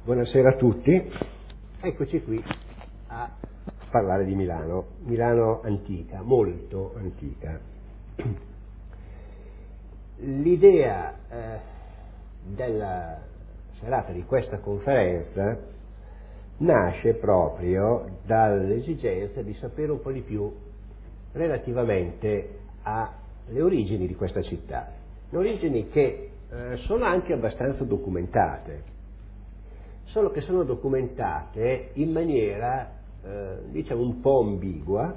Buonasera a tutti, eccoci qui a parlare di Milano, Milano antica, molto antica. L'idea della serata di questa conferenza nasce proprio dall'esigenza di sapere un po' di più relativamente alle origini di questa città, origini che sono anche abbastanza documentate, solo che sono documentate in maniera diciamo un po' ambigua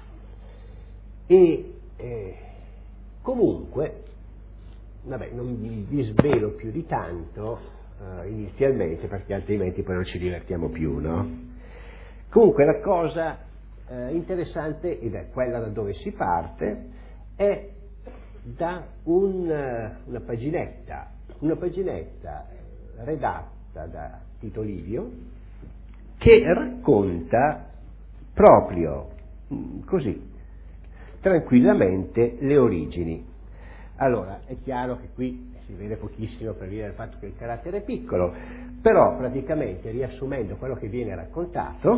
e comunque, vabbè, non vi svelo più di tanto inizialmente, perché altrimenti poi non ci divertiamo più, no? Comunque la cosa interessante, ed è quella da dove si parte, è da una paginetta redatta da Tito Livio, che racconta proprio così, tranquillamente, le origini. Allora, è chiaro che qui si vede pochissimo per via del fatto che il carattere è piccolo, però praticamente, riassumendo quello che viene raccontato,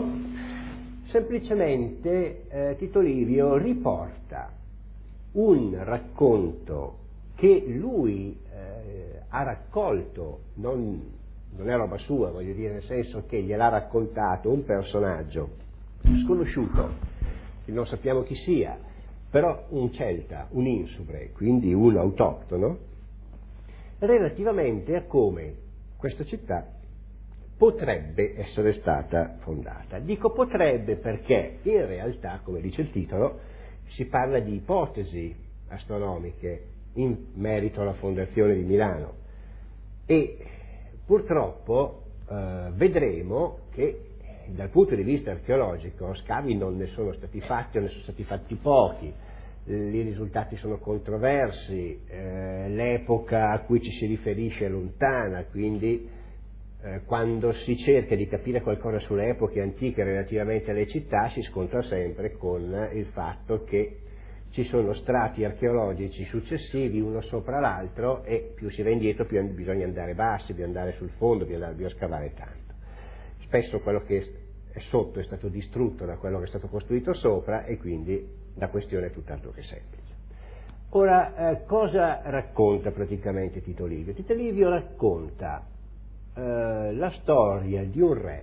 semplicemente Tito Livio riporta un racconto che lui ha raccolto, non è roba sua, voglio dire, nel senso che gliel'ha raccontato un personaggio sconosciuto, che non sappiamo chi sia, però un celta, un insubre, quindi un autoctono, relativamente a come questa città potrebbe essere stata fondata. Dico potrebbe perché in realtà, come dice il titolo, si parla di ipotesi astronomiche in merito alla fondazione di Milano e purtroppo vedremo che dal punto di vista archeologico scavi non ne sono stati fatti o ne sono stati fatti pochi, i risultati sono controversi, l'epoca a cui ci si riferisce è lontana, quindi quando si cerca di capire qualcosa sulle epoche antiche relativamente alle città si scontra sempre con il fatto che ci sono strati archeologici successivi uno sopra l'altro e più si va indietro più bisogna andare bassi, più andare sul fondo, più scavare tanto. Spesso quello che è sotto è stato distrutto da quello che è stato costruito sopra e quindi la questione è tutt'altro che semplice. Ora, cosa racconta praticamente Tito Livio? Tito Livio racconta la storia di un re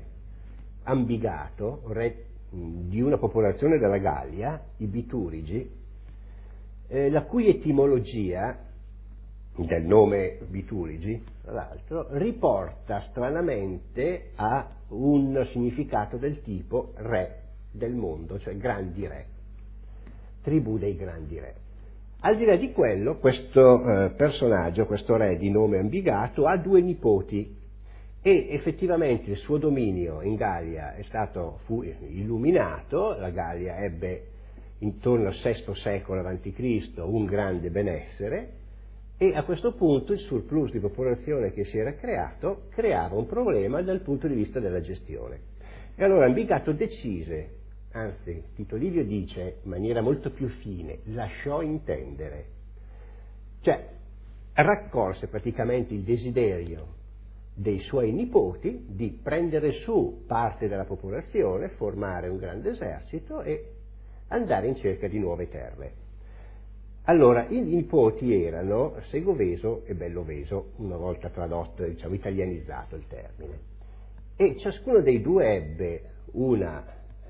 ambigato, re di una popolazione della Gallia, i Biturigi, la cui etimologia del nome Biturigi, tra l'altro, riporta stranamente a un significato del tipo re del mondo, cioè grandi re, tribù dei grandi re. Al di là di quello, questo personaggio, questo re di nome ambigato, ha due nipoti e effettivamente il suo dominio in Gallia fu illuminato, la Gallia ebbe intorno al VI secolo a.C. un grande benessere e a questo punto il surplus di popolazione che si era creato creava un problema dal punto di vista della gestione. E allora Ambigato decise, anzi Tito Livio dice in maniera molto più fine, lasciò intendere, cioè raccolse praticamente il desiderio dei suoi nipoti di prendere su parte della popolazione, formare un grande esercito e andare in cerca di nuove terre. Allora, i nipoti erano Segoveso e Belloveso, una volta tradotto, diciamo, italianizzato il termine, e ciascuno dei due ebbe una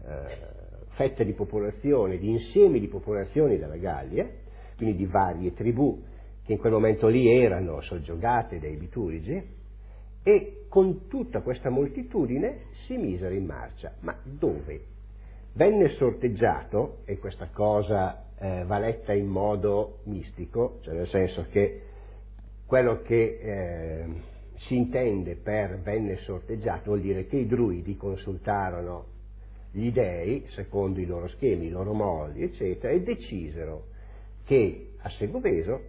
fetta di popolazione, di insiemi di popolazioni della Gallia, quindi di varie tribù che in quel momento lì erano soggiogate dai Biturigi, e con tutta questa moltitudine si misero in marcia. Ma dove? Venne sorteggiato, e questa cosa va letta in modo mistico, cioè nel senso che quello che si intende per venne sorteggiato vuol dire che i druidi consultarono gli dei secondo i loro schemi, i loro modi, eccetera, e decisero che a Segoveso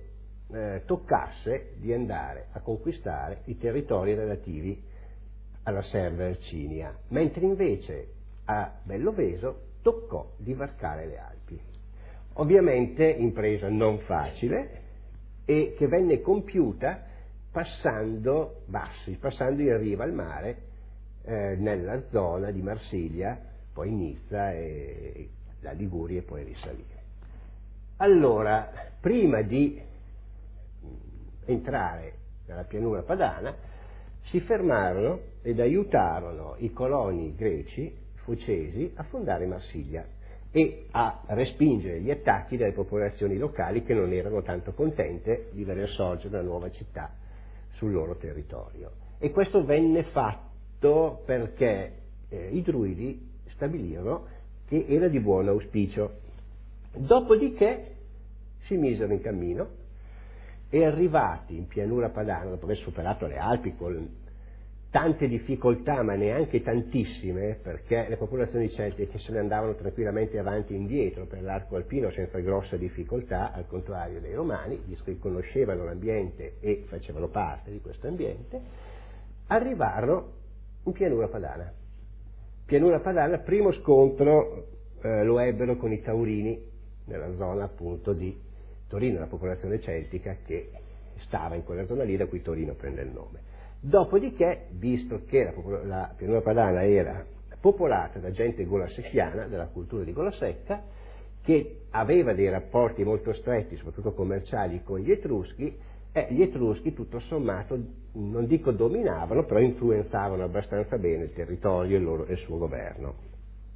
toccasse di andare a conquistare i territori relativi alla Serva Ercinia, mentre invece a Belloveso toccò di varcare le Alpi. Ovviamente impresa non facile e che venne compiuta passando in riva al mare nella zona di Marsiglia, poi Nizza e la Liguria e poi risalire. Allora, prima di entrare nella pianura padana, si fermarono ed aiutarono i coloni greci, focesi, a fondare Marsiglia e a respingere gli attacchi delle popolazioni locali che non erano tanto contente di veder sorgere una nuova città sul loro territorio. E questo venne fatto perché i druidi stabilirono che era di buon auspicio. Dopodiché si misero in cammino e arrivati in pianura padana, dopo aver superato le Alpi con tante difficoltà, ma neanche tantissime, perché le popolazioni celtiche se ne andavano tranquillamente avanti e indietro per l'arco alpino senza grossa difficoltà, al contrario dei romani, visto che conoscevano l'ambiente e facevano parte di questo ambiente, arrivarono in pianura padana. Pianura padana, primo scontro lo ebbero con i Taurini, nella zona appunto di Torino, la popolazione celtica che stava in quella zona lì da cui Torino prende il nome. Dopodiché, visto che la pianura padana era popolata da gente golasecchiana, della cultura di Golasecca, che aveva dei rapporti molto stretti, soprattutto commerciali, con gli Etruschi tutto sommato, non dico dominavano, però influenzavano abbastanza bene il territorio e il suo governo.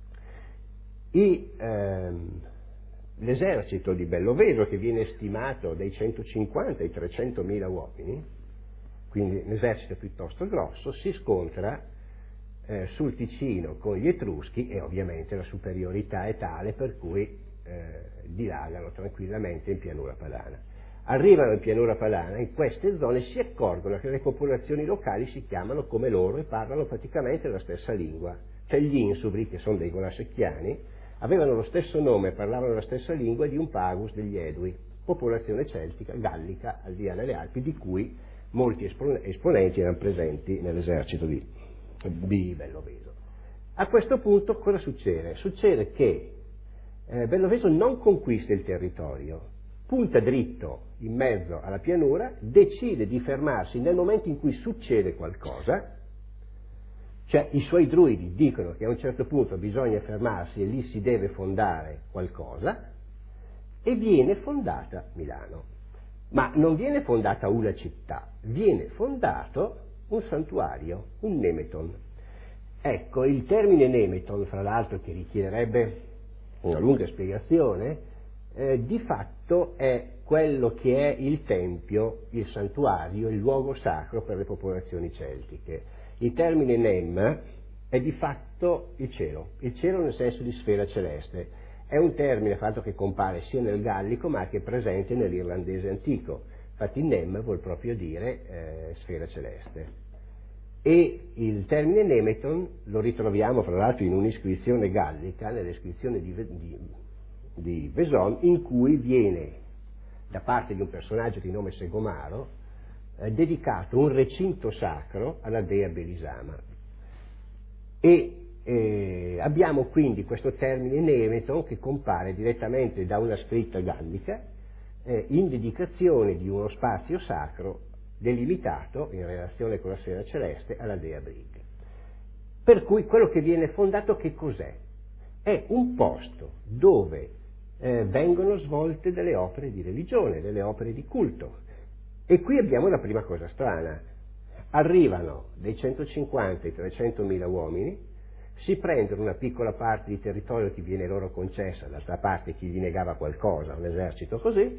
L'esercito di Belloveso, che viene stimato dai 150 ai 300.000 uomini, quindi un esercito piuttosto grosso, si scontra sul Ticino con gli Etruschi e ovviamente la superiorità è tale per cui dilagano tranquillamente in pianura padana. Arrivano in pianura padana, in queste zone si accorgono che le popolazioni locali si chiamano come loro e parlano praticamente la stessa lingua. Cioè gli insubri, che sono dei golasecchiani, avevano lo stesso nome e parlavano la stessa lingua di un pagus degli Edui, popolazione celtica, gallica, al di là delle Alpi, di cui molti esponenti erano presenti nell'esercito di Belloveso. A questo punto cosa succede? Succede che Belloveso non conquista il territorio, punta dritto in mezzo alla pianura, decide di fermarsi nel momento in cui succede qualcosa, cioè i suoi druidi dicono che a un certo punto bisogna fermarsi e lì si deve fondare qualcosa, e viene fondata Milano. Ma non viene fondata una città, viene fondato un santuario, un Nemeton. Ecco, il termine Nemeton, fra l'altro, che richiederebbe una lunga spiegazione, di fatto è quello che è il tempio, il santuario, il luogo sacro per le popolazioni celtiche. Il termine Nem è di fatto il cielo nel senso di sfera celeste. È un termine fatto che compare sia nel gallico ma che è presente nell'irlandese antico. Infatti Nem vuol proprio dire sfera celeste. E il termine Nemeton lo ritroviamo fra l'altro in un'iscrizione gallica, nell'iscrizione di Veson, in cui viene, da parte di un personaggio di nome Segomaro, dedicato un recinto sacro alla dea Belisama. E abbiamo quindi questo termine Nemeton che compare direttamente da una scritta gallica in dedicazione di uno spazio sacro delimitato in relazione con la sfera celeste alla dea Brig. Per cui quello che viene fondato che cos'è? È un posto dove vengono svolte delle opere di religione, delle opere di culto. E qui abbiamo la prima cosa strana. Arrivano dai 150 ai 300.000 uomini, si prendono una piccola parte di territorio che viene loro concessa, d'altra parte chi gli negava qualcosa, un esercito così,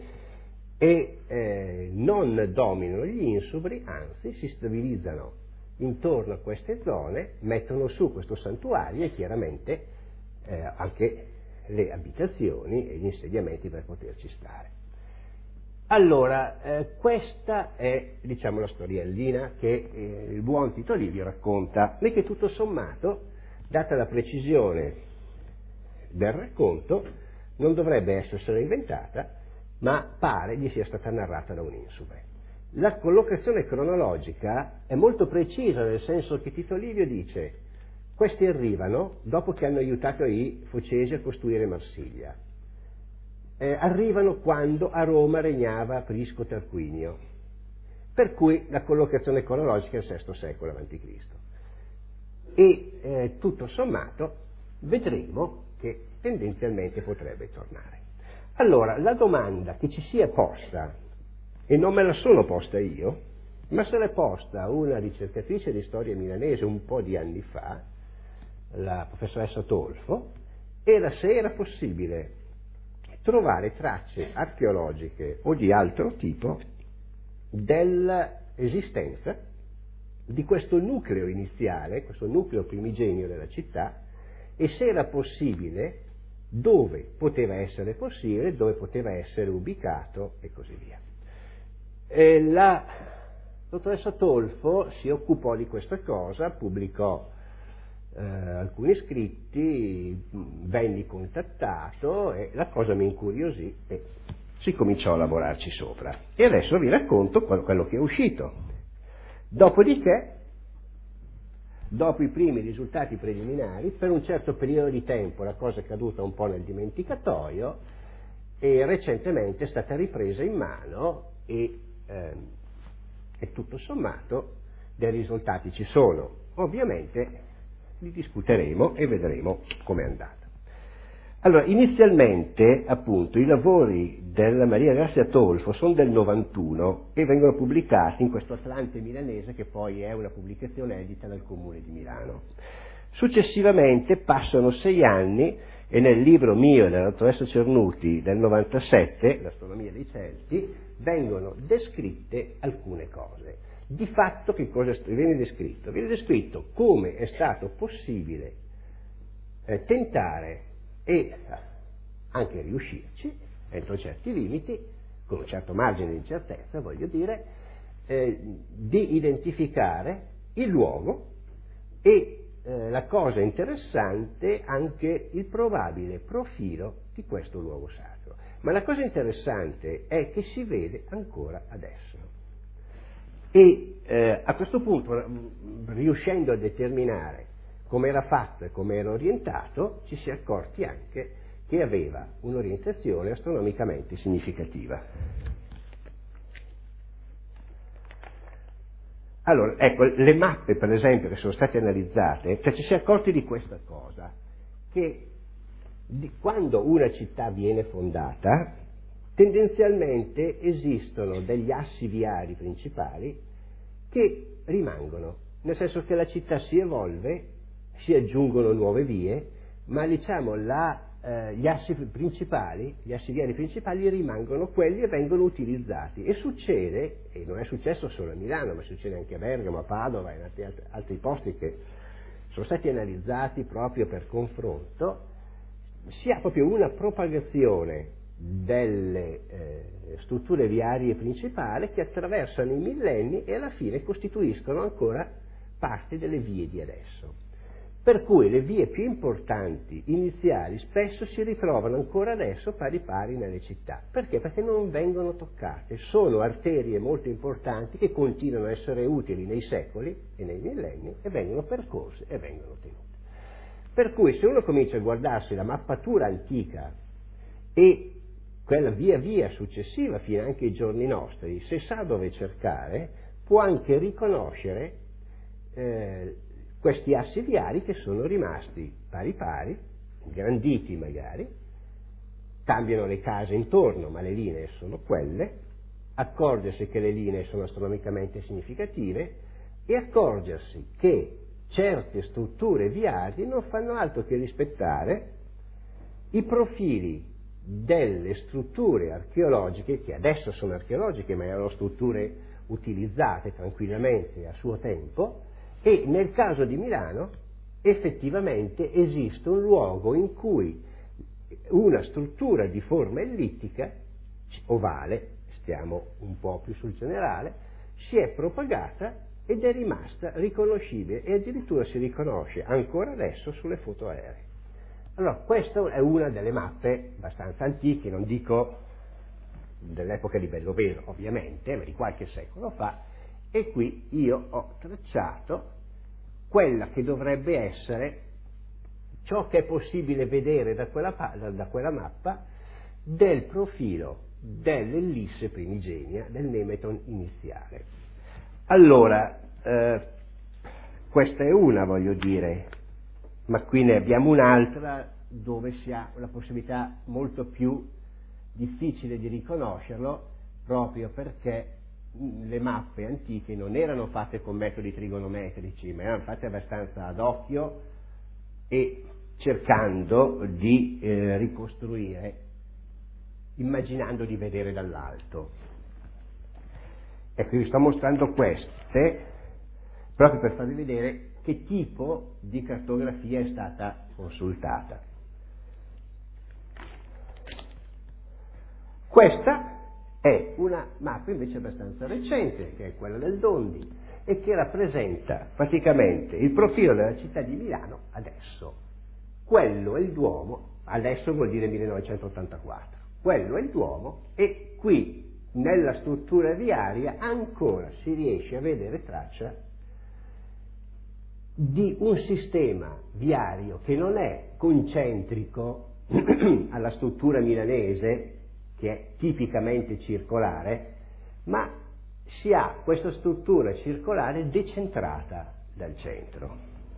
e non dominano gli insubri, anzi si stabilizzano intorno a queste zone, mettono su questo santuario e chiaramente anche le abitazioni e gli insediamenti per poterci stare. Allora, questa è, diciamo, la storiellina che il buon Tito Livio racconta e che tutto sommato, data la precisione del racconto, non dovrebbe essersela inventata, ma pare gli sia stata narrata da un insube. La collocazione cronologica è molto precisa, nel senso che Tito Livio dice: questi arrivano dopo che hanno aiutato i Focesi a costruire Marsiglia. Arrivano quando a Roma regnava Prisco Tarquinio, per cui la collocazione cronologica è il VI secolo a.C. e tutto sommato vedremo che tendenzialmente potrebbe tornare. Allora, la domanda che ci si è posta, e non me la sono posta io, ma se l'è posta una ricercatrice di storia milanese un po' di anni fa, la professoressa Tolfo, era se era possibile trovare tracce archeologiche o di altro tipo dell'esistenza di questo nucleo iniziale, questo nucleo primigenio della città, e se era possibile, dove poteva essere possibile, dove poteva essere ubicato e così via. La dottoressa Tolfo si occupò di questa cosa, pubblicò alcuni scritti, venni contattato e la cosa mi incuriosì e si cominciò a lavorarci sopra. E adesso vi racconto quello che è uscito. Dopodiché, dopo i primi risultati preliminari, per un certo periodo di tempo la cosa è caduta un po' nel dimenticatoio e recentemente è stata ripresa in mano e tutto sommato dei risultati ci sono. Ovviamente li discuteremo e vedremo com'è andata. Allora, inizialmente, appunto, i lavori della Maria Grazia Tolfo sono del 91 e vengono pubblicati in questo Atlante milanese, che poi è una pubblicazione edita dal Comune di Milano. Successivamente passano 6 anni e nel libro mio e della dottoressa Cernuti del 97, L'astronomia dei Celti, vengono descritte alcune cose. Di fatto che cosa viene descritto? Viene descritto come è stato possibile tentare e anche riuscirci, entro certi limiti, con un certo margine di incertezza, voglio dire, di identificare il luogo e la cosa interessante anche il probabile profilo di questo luogo sacro. Ma la cosa interessante è che si vede ancora adesso. E a questo punto, riuscendo a determinare come era fatto e come era orientato, ci si è accorti anche che aveva un'orientazione astronomicamente significativa. Allora, ecco, le mappe per esempio che sono state analizzate, cioè ci si è accorti di questa cosa, che quando una città viene fondata, tendenzialmente esistono degli assi viari principali che rimangono, nel senso che la città si evolve, si aggiungono nuove vie, ma diciamo gli assi viari principali rimangono quelli e vengono utilizzati. E succede, e non è successo solo a Milano, ma succede anche a Bergamo, a Padova e in altri posti che sono stati analizzati proprio per confronto, si ha proprio una propagazione delle strutture viarie principali che attraversano i millenni e alla fine costituiscono ancora parte delle vie di adesso. Per cui le vie più importanti iniziali spesso si ritrovano ancora adesso pari pari nelle città. Perché? Perché non vengono toccate, sono arterie molto importanti che continuano a essere utili nei secoli e nei millenni e vengono percorse e vengono tenute. Per cui se uno comincia a guardarsi la mappatura antica e quella via via successiva fino anche ai giorni nostri, se sa dove cercare, può anche riconoscere questi assi viari che sono rimasti pari pari, ingranditi magari, cambiano le case intorno, ma le linee sono quelle, accorgersi che le linee sono astronomicamente significative e accorgersi che certe strutture viarie non fanno altro che rispettare i profili delle strutture archeologiche, che adesso sono archeologiche ma erano strutture utilizzate tranquillamente a suo tempo, e nel caso di Milano effettivamente esiste un luogo in cui una struttura di forma ellittica, ovale, stiamo un po' più sul generale, si è propagata ed è rimasta riconoscibile e addirittura si riconosce ancora adesso sulle foto aeree. Allora, questa è una delle mappe abbastanza antiche, non dico dell'epoca di Bellovero ovviamente, ma di qualche secolo fa, e qui io ho tracciato quella che dovrebbe essere ciò che è possibile vedere da quella mappa del profilo dell'ellisse primigenia, del nemeton iniziale. Allora, Questa è una, voglio dire, ma qui ne abbiamo un'altra dove si ha una possibilità molto più difficile di riconoscerlo, proprio perché le mappe antiche non erano fatte con metodi trigonometrici, ma erano fatte abbastanza ad occhio e cercando di ricostruire, immaginando di vedere dall'alto. Ecco, vi sto mostrando queste proprio per farvi vedere che tipo di cartografia è stata consultata. Questa è una mappa invece abbastanza recente, che è quella del Dondi, e che rappresenta praticamente il profilo della città di Milano adesso. Quello è il Duomo, adesso vuol dire 1984, quello è il Duomo, e qui nella struttura viaria ancora si riesce a vedere traccia di un sistema viario che non è concentrico alla struttura milanese, che è tipicamente circolare, ma si ha questa struttura circolare decentrata dal centro.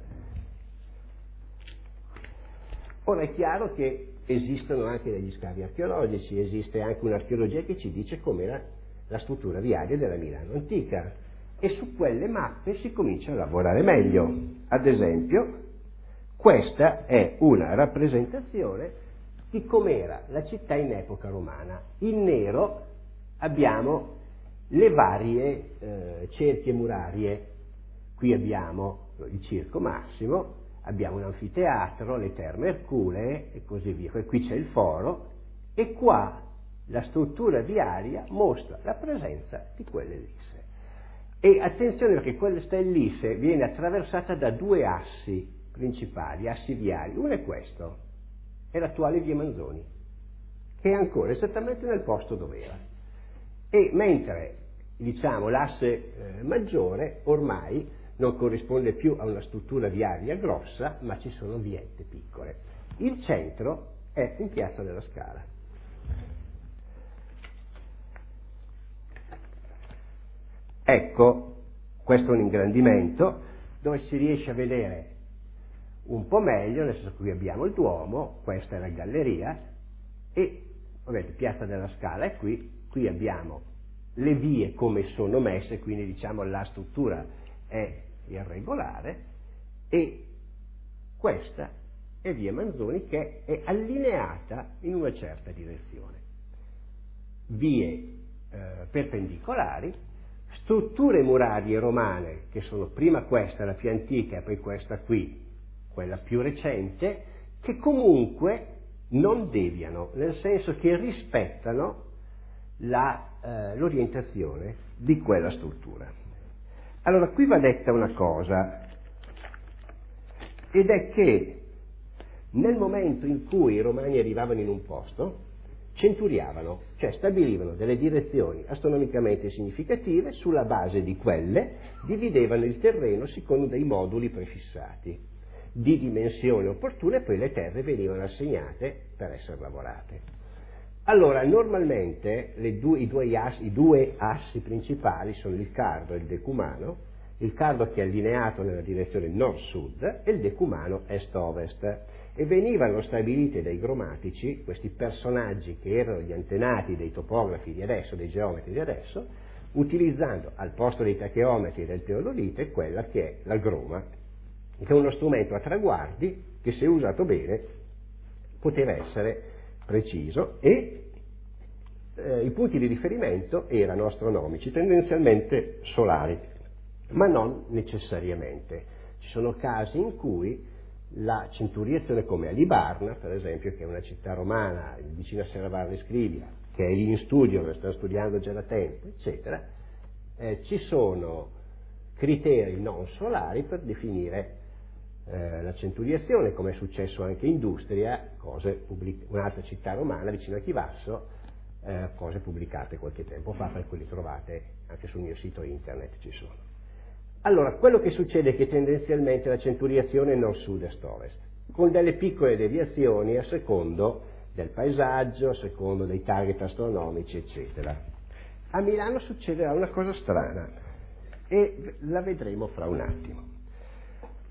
Ora è chiaro che esistono anche degli scavi archeologici, esiste anche un'archeologia che ci dice com'era la struttura viaria della Milano antica, e su quelle mappe si comincia a lavorare meglio. Ad esempio, questa è una rappresentazione di com'era la città in epoca romana. In nero abbiamo le varie cerchie murarie. Qui abbiamo il Circo Massimo, abbiamo un anfiteatro, le Terme Erculee e così via. E qui c'è il foro, e qua la struttura viaria mostra la presenza di quelle ellisse. E attenzione, perché questa ellisse viene attraversata da due assi principali, assi viari. Uno è questo, è l'attuale via Manzoni, che è ancora esattamente nel posto dove era. E mentre, diciamo, l'asse maggiore ormai non corrisponde più a una struttura viaria grossa, ma ci sono viette piccole. Il centro è in Piazza della Scala. Ecco, questo è un ingrandimento dove si riesce a vedere un po' meglio, nel senso che qui abbiamo il Duomo, questa è la galleria, e vedete, Piazza della Scala è qui abbiamo le vie come sono messe, quindi diciamo la struttura è irregolare, e questa è via Manzoni che è allineata in una certa direzione. Vie perpendicolari, strutture murarie romane che sono prima questa, la più antica, e poi questa qui, quella più recente, che comunque non deviano, nel senso che rispettano l'orientazione di quella struttura. Allora, qui va detta una cosa, ed è che nel momento in cui i romani arrivavano in un posto, centuriavano, cioè stabilivano delle direzioni astronomicamente significative, sulla base di quelle dividevano il terreno secondo dei moduli prefissati di dimensione opportuna, e poi le terre venivano assegnate per essere lavorate. Allora, normalmente i due assi principali sono il cardo e il decumano, il cardo che è allineato nella direzione nord-sud e il decumano est-ovest, e venivano stabiliti dai gromatici, questi personaggi che erano gli antenati dei topografi di adesso, dei geometri di adesso, utilizzando al posto dei tacheometri e del teodolite quella che è la groma, che è uno strumento a traguardi che, se usato bene, poteva essere preciso, e i punti di riferimento erano astronomici, tendenzialmente solari, ma non necessariamente. Ci sono casi in cui la centuriazione, come a Libarna, per esempio, che è una città romana vicino a Serravalle Scrivia, che è lì in studio, lo sta studiando già da tempo, eccetera, ci sono criteri non solari per definire la centuriazione, come è successo anche in Industria, un'altra città romana vicino a Chivasso, cose pubblicate qualche tempo fa, per cui le trovate anche sul mio sito internet, ci sono. Allora, quello che succede è che tendenzialmente la centuriazione è nord-sud, est-ovest, con delle piccole deviazioni a secondo del paesaggio, a secondo dei target astronomici, eccetera. A Milano succederà una cosa strana, e la vedremo fra un attimo.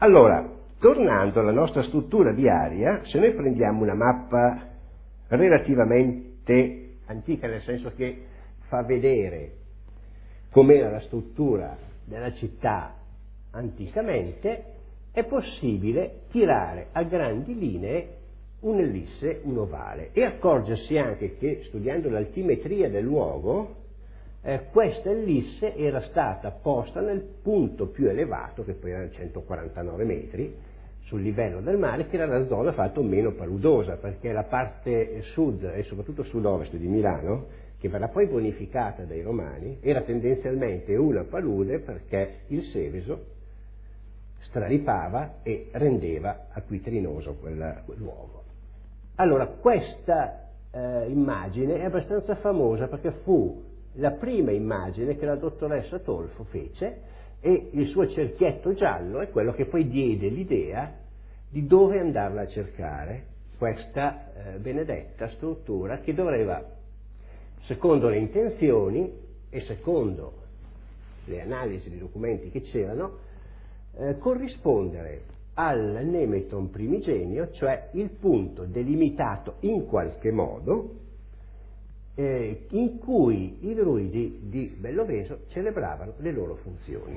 Allora, tornando alla nostra struttura viaria, se noi prendiamo una mappa relativamente antica, nel senso che fa vedere com'era la struttura della città anticamente, è possibile tirare a grandi linee un'ellisse, un ovale, e accorgersi anche che, studiando l'altimetria del luogo, questa ellisse era stata posta nel punto più elevato, che poi erano 149 metri sul livello del mare, che era la zona fatta meno paludosa, perché la parte sud e soprattutto sud-ovest di Milano, che verrà poi bonificata dai Romani, era tendenzialmente una palude, perché il Seveso straripava e rendeva acquitrinoso quel luogo. Allora, questa immagine è abbastanza famosa perché fu la prima immagine che la dottoressa Tolfo fece, e il suo cerchietto giallo è quello che poi diede l'idea di dove andarla a cercare, questa benedetta struttura che doveva, secondo le intenzioni e secondo le analisi di documenti che c'erano, corrispondere al Nemeton primigenio, cioè il punto delimitato in qualche modo in cui i druidi di Belloveso celebravano le loro funzioni.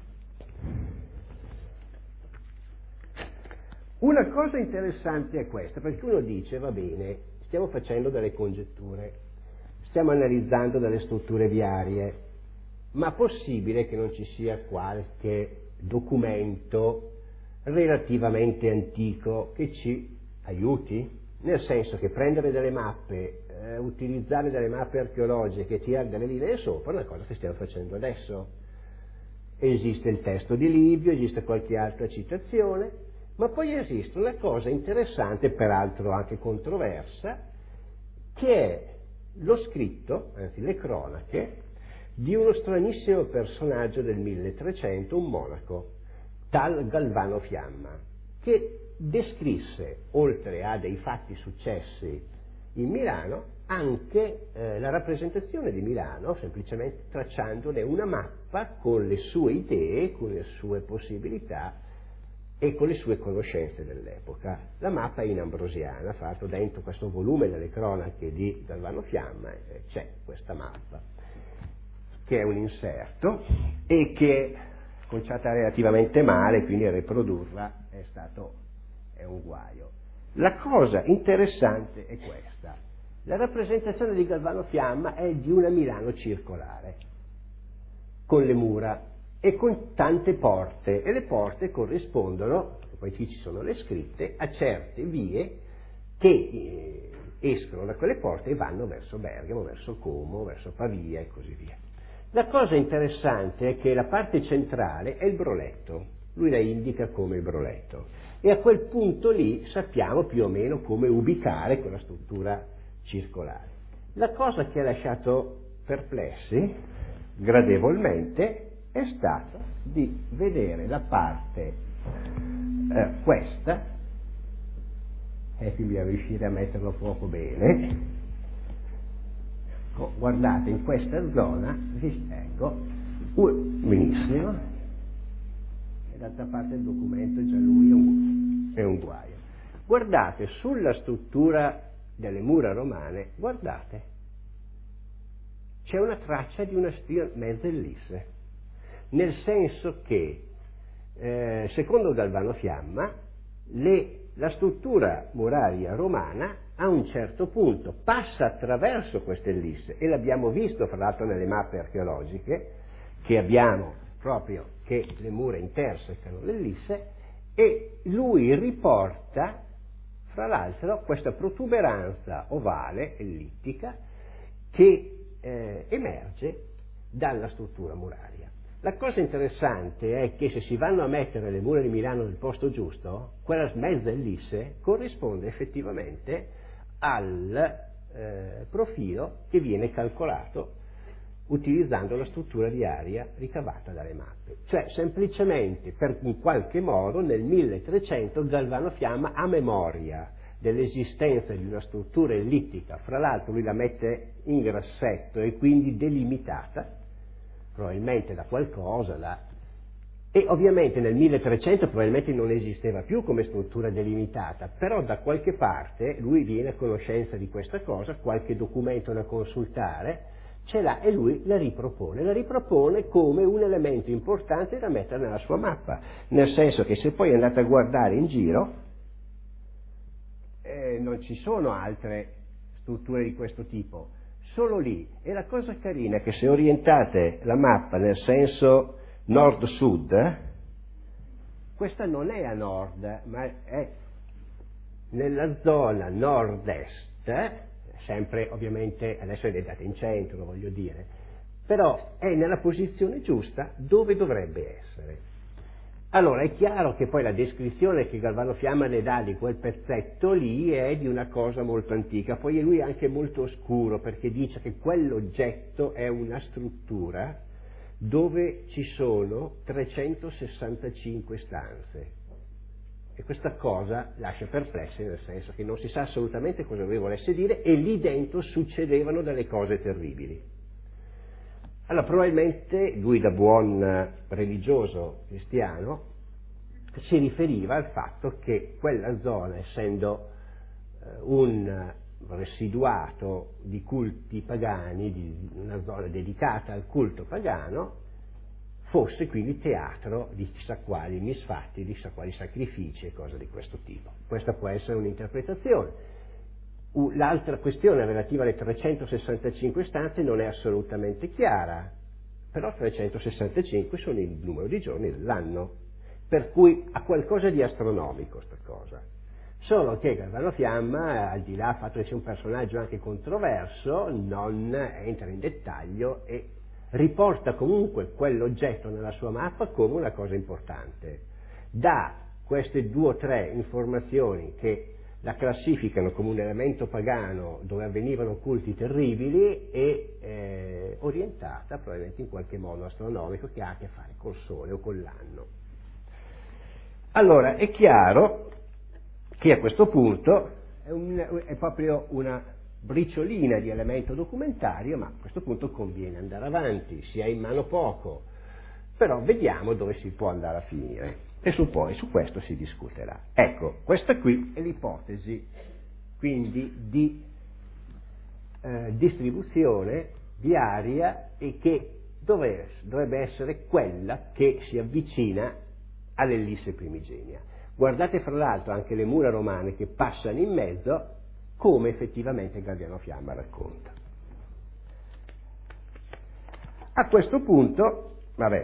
Una cosa interessante è questa, perché uno dice, va bene, stiamo facendo delle congetture, stiamo analizzando delle strutture viarie, ma possibile che non ci sia qualche documento relativamente antico che ci aiuti? Nel senso che prendere delle mappe, utilizzare delle mappe archeologiche, tirare delle linee sopra, è una cosa che stiamo facendo adesso. Esiste il testo di Livio, esiste qualche altra citazione, ma poi esiste una cosa interessante, peraltro anche controversa, che è lo scritto, anzi le cronache, di uno stranissimo personaggio del 1300, un monaco, tal Galvano Fiamma, che descrisse, oltre a dei fatti successi in Milano, anche la rappresentazione di Milano, semplicemente tracciandone una mappa con le sue idee, con le sue possibilità e con le sue conoscenze dell'epoca. La mappa è in ambrosiana, fra l'altro dentro questo volume delle cronache di Galvano Fiamma c'è questa mappa, che è un inserto e che è conciata relativamente male, quindi riprodurla è un guaio. La cosa interessante è questa: la rappresentazione di Galvano Fiamma è di una Milano circolare, con le mura e con tante porte, e le porte corrispondono, poi qui ci sono le scritte, a certe vie che escono da quelle porte e vanno verso Bergamo, verso Como, verso Pavia e così via. La cosa interessante è che la parte centrale è il Broletto, lui la indica come il Broletto, e a quel punto lì sappiamo più o meno come ubicare quella struttura circolare. La cosa che ha lasciato perplessi gradevolmente è stata di vedere la parte questa, e qui bisogna riuscire a metterlo poco bene. Guardate, in questa zona, ecco, benissimo, e d'altra parte il documento già lui è un guaio. Guardate sulla struttura delle mura romane, guardate, c'è una traccia di una mezza ellisse, nel senso che, secondo Galvano Fiamma, la struttura muraria romana a un certo punto passa attraverso questa ellisse, e l'abbiamo visto fra l'altro nelle mappe archeologiche che abbiamo, proprio che le mura intersecano l'ellisse, e lui riporta fra l'altro questa protuberanza ovale ellittica che emerge dalla struttura muraria. La cosa interessante è che se si vanno a mettere le mura di Milano nel posto giusto, quella mezza ellisse corrisponde effettivamente al profilo che viene calcolato utilizzando la struttura viaria ricavata dalle mappe. Cioè semplicemente, in qualche modo, nel 1300 Galvano Fiamma, a memoria dell'esistenza di una struttura ellittica, fra l'altro lui la mette in grassetto e quindi delimitata, probabilmente da qualcosa E ovviamente nel 1300 probabilmente non esisteva più come struttura delimitata, però da qualche parte lui viene a conoscenza di questa cosa, qualche documento da consultare, ce l'ha e lui la ripropone come un elemento importante da mettere nella sua mappa, nel senso che se poi andate a guardare in giro non ci sono altre strutture di questo tipo, solo lì. E la cosa carina è che se orientate la mappa nel senso nord-sud, questa non è a nord, ma è nella zona nord-est, sempre ovviamente adesso è data in centro, voglio dire, però è nella posizione giusta dove dovrebbe essere. Allora è chiaro che poi la descrizione che Galvano Fiamma ne dà di quel pezzetto lì è di una cosa molto antica, poi lui è anche molto oscuro perché dice che quell'oggetto è una struttura dove ci sono 365 stanze. E questa cosa lascia perplessi, nel senso che non si sa assolutamente cosa lui volesse dire, e lì dentro succedevano delle cose terribili. Allora probabilmente lui, da buon religioso cristiano, si riferiva al fatto che quella zona, essendo un residuato di culti pagani, di una zona dedicata al culto pagano, fosse quindi teatro di chissà quali misfatti, di chissà quali sacrifici e cose di questo tipo. Questa può essere un'interpretazione. L'altra questione relativa alle 365 stanze non è assolutamente chiara, però 365 sono il numero di giorni dell'anno, per cui ha qualcosa di astronomico sta cosa. Solo che Galvano Fiamma, al di là del fatto che sia un personaggio anche controverso, non entra in dettaglio e riporta comunque quell'oggetto nella sua mappa come una cosa importante. Da queste 2 o 3 informazioni che la classificano come un elemento pagano dove avvenivano culti terribili e orientata probabilmente in qualche modo astronomico che ha a che fare col Sole o con l'anno. Allora è chiaro che a questo punto è proprio una briciolina di elemento documentario, ma a questo punto conviene andare avanti, si ha in mano poco, però vediamo dove si può andare a finire e su questo si discuterà. Ecco, questa qui è l'ipotesi quindi di distribuzione diaria e che dovrebbe essere quella che si avvicina all'ellisse primigenia. Guardate fra l'altro anche le mura romane che passano in mezzo, come effettivamente Galvano Fiamma racconta. A questo punto,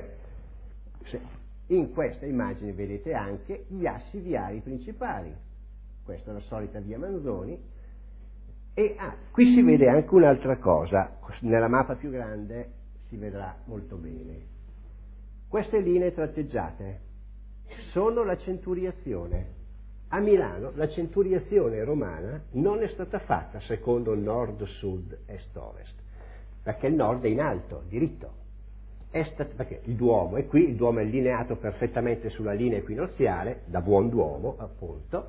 in questa immagine vedete anche gli assi viari principali. Questa è la solita via Manzoni. E qui si vede anche un'altra cosa, nella mappa più grande si vedrà molto bene. Queste linee tratteggiate sono la centuriazione. A Milano la centuriazione romana non è stata fatta secondo nord, sud, est, ovest, perché il nord è in alto, diritto. Perché il Duomo è qui, il Duomo è allineato perfettamente sulla linea equinoziale, da buon Duomo appunto,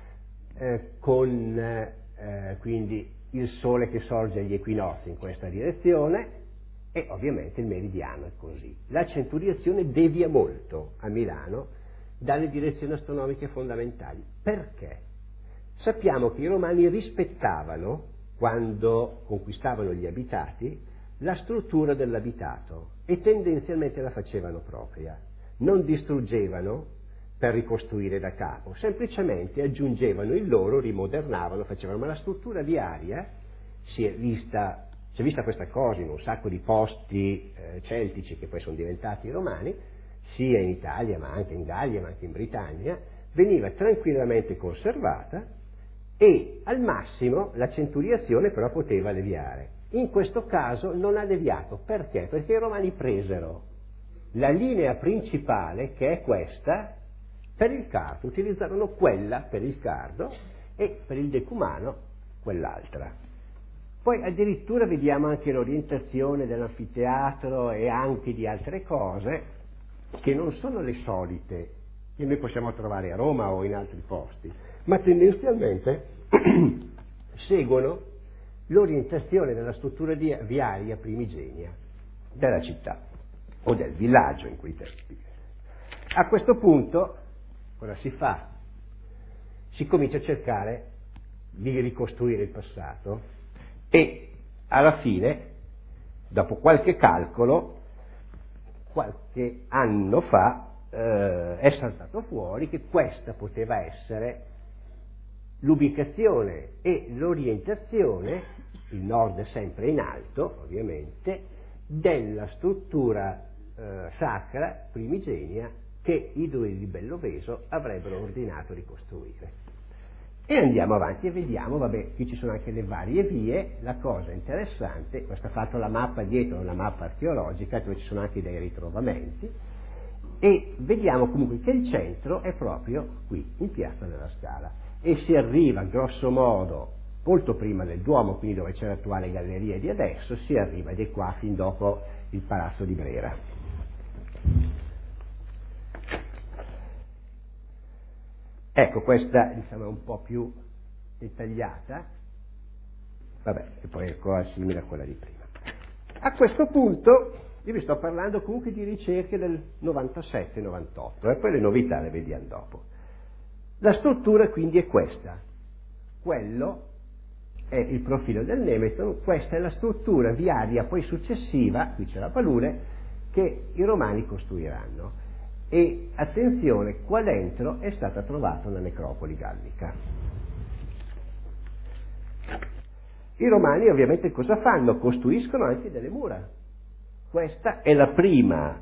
con quindi il Sole che sorge agli equinozi in questa direzione e ovviamente il meridiano è così. La centuriazione devia molto a Milano dalle direzioni astronomiche fondamentali. Perché? Sappiamo che i romani rispettavano, quando conquistavano gli abitati, la struttura dell'abitato e tendenzialmente la facevano propria. Non distruggevano per ricostruire da capo, semplicemente aggiungevano il loro, rimodernavano, facevano, ma la struttura viaria c'è vista questa cosa in un sacco di posti celtici che poi sono diventati romani, sia in Italia ma anche in Gallia ma anche in Britannia, veniva tranquillamente conservata e al massimo la centuriazione però poteva deviare. In questo caso non ha deviato. Perché? Perché i romani presero la linea principale, che è questa, per il cardo, utilizzarono quella per il cardo e per il decumano quell'altra. Poi addirittura vediamo anche l'orientazione dell'anfiteatro e anche di altre cose che non sono le solite che noi possiamo trovare a Roma o in altri posti, ma tendenzialmente seguono l'orientazione della struttura viaria primigenia della città o del villaggio in quei tempi. A questo punto cosa si fa? Si comincia a cercare di ricostruire il passato e alla fine, dopo qualche calcolo, qualche anno fa è saltato fuori che questa poteva essere l'ubicazione e l'orientazione, il nord è sempre in alto ovviamente, della struttura sacra primigenia che i due di Belloveso avrebbero ordinato di costruire. E andiamo avanti e vediamo, vabbè, qui ci sono anche le varie vie, la cosa interessante, questa ha fatto la mappa dietro, una mappa archeologica, dove ci sono anche dei ritrovamenti, e vediamo comunque che il centro è proprio qui, in Piazza della Scala, e si arriva grosso modo molto prima del Duomo, quindi dove c'è l'attuale galleria di adesso, si arriva di qua fin dopo il Palazzo di Brera. Ecco, questa diciamo è un po' più dettagliata, vabbè, e poi è ancora simile a quella di prima. A questo punto io vi sto parlando comunque di ricerche del 97-98 e poi le novità le vediamo dopo. La struttura quindi è questa, quello è il profilo del Nemeton, questa è la struttura viaria poi successiva, qui c'è la Palune, che i Romani costruiranno. E attenzione, qua dentro è stata trovata una necropoli gallica. I Romani ovviamente cosa fanno? Costruiscono anche delle mura. Questa è il primo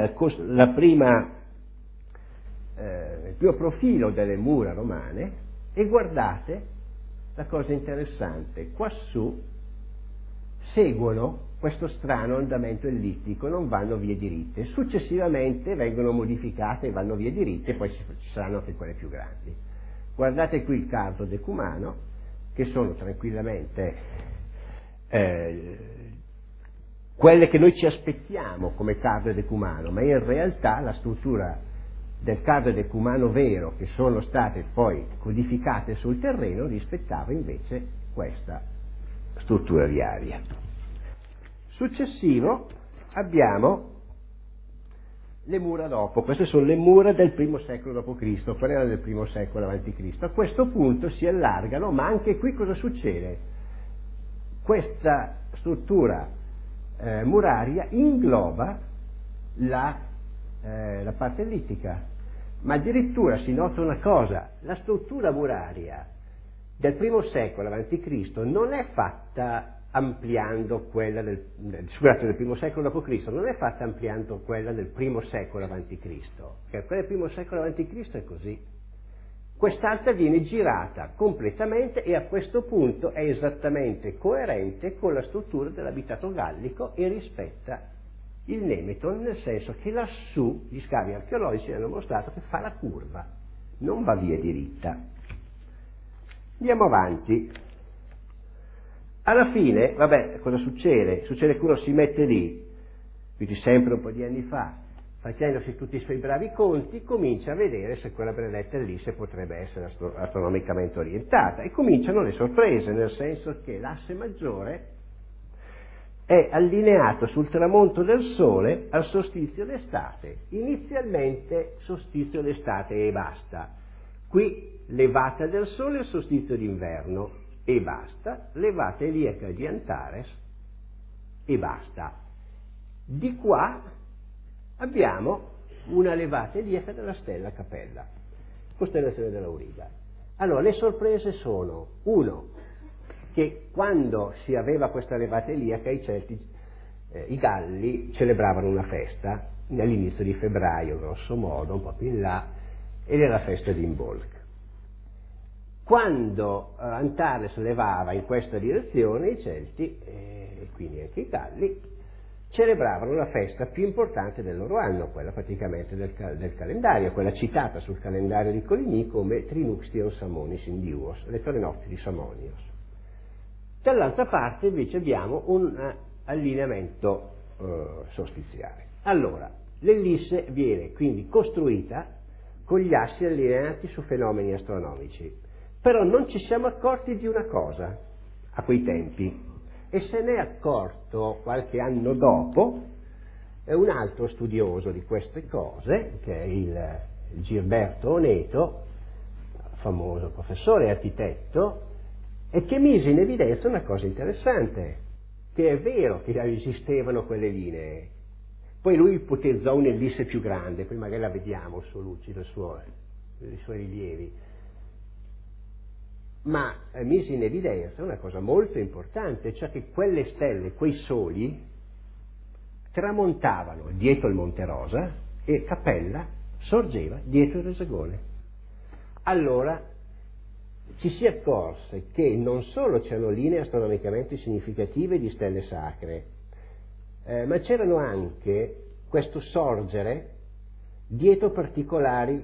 profilo delle mura romane e guardate la cosa interessante, quassù seguono questo strano andamento ellittico, non vanno vie diritte, successivamente vengono modificate e vanno vie diritte, poi ci saranno anche quelle più grandi. Guardate qui il cardo decumano, che sono tranquillamente quelle che noi ci aspettiamo come cardo decumano, ma in realtà la struttura del cardo decumano vero, che sono state poi codificate sul terreno, rispettava invece questa struttura viaria. Successivo abbiamo le mura dopo, queste sono le mura del primo secolo d.C., quelle erano del primo secolo a.C. A questo punto si allargano, ma anche qui cosa succede? Questa struttura muraria ingloba la parte ellittica, ma addirittura si nota una cosa, la struttura muraria del primo secolo a.C. non è fatta ampliando quella del primo secolo d.C., non è fatta ampliando quella del primo secolo a.C., perché quella del primo secolo a.C. è così. Quest'altra viene girata completamente e a questo punto è esattamente coerente con la struttura dell'abitato gallico e rispetta il Nemeton, nel senso che lassù gli scavi archeologici hanno mostrato che fa la curva, non va via diritta. Andiamo avanti. Alla fine, vabbè, cosa succede? Succede che uno si mette lì, quindi sempre un po' di anni fa, facendosi tutti i suoi bravi conti, comincia a vedere se quella benedetta Ellisse potrebbe essere astronomicamente orientata e cominciano le sorprese, nel senso che l'asse maggiore è allineato sul tramonto del Sole al solstizio d'estate, inizialmente solstizio d'estate e basta, qui levata del Sole al solstizio d'inverno e basta, levata eliaca di Antares e basta. Di qua abbiamo una levata eliaca della stella Capella, costellazione dell'Auriga. Allora, le sorprese sono, uno, che quando si aveva questa levata eliaca i Celti, i Galli celebravano una festa all'inizio di febbraio, grosso modo, un po' più in là, ed era la festa di Imbolc. Quando Antares levava in questa direzione, i Celti, e quindi anche i Galli, celebravano la festa più importante del loro anno, quella praticamente del calendario, quella citata sul calendario di Coligny come Trinuxtion Samonis in Diuos, le 3 notti di Samonios. Dall'altra parte invece abbiamo un allineamento solstiziale. Allora, l'ellisse viene quindi costruita con gli assi allineati su fenomeni astronomici. Però non ci siamo accorti di una cosa a quei tempi, e se ne è accorto qualche anno dopo un altro studioso di queste cose, che è il Gilberto Oneto, famoso professore e architetto, e che mise in evidenza una cosa interessante, che è vero che esistevano quelle linee. Poi lui ipotizzò un'ellisse più grande, poi magari la vediamo su Luci, i suoi rilievi, ma mise in evidenza una cosa molto importante, cioè che quelle stelle, quei soli, tramontavano dietro il Monte Rosa e Capella sorgeva dietro il Resegone. Allora ci si accorse che non solo c'erano linee astronomicamente significative di stelle sacre, ma c'erano anche questo sorgere dietro particolari,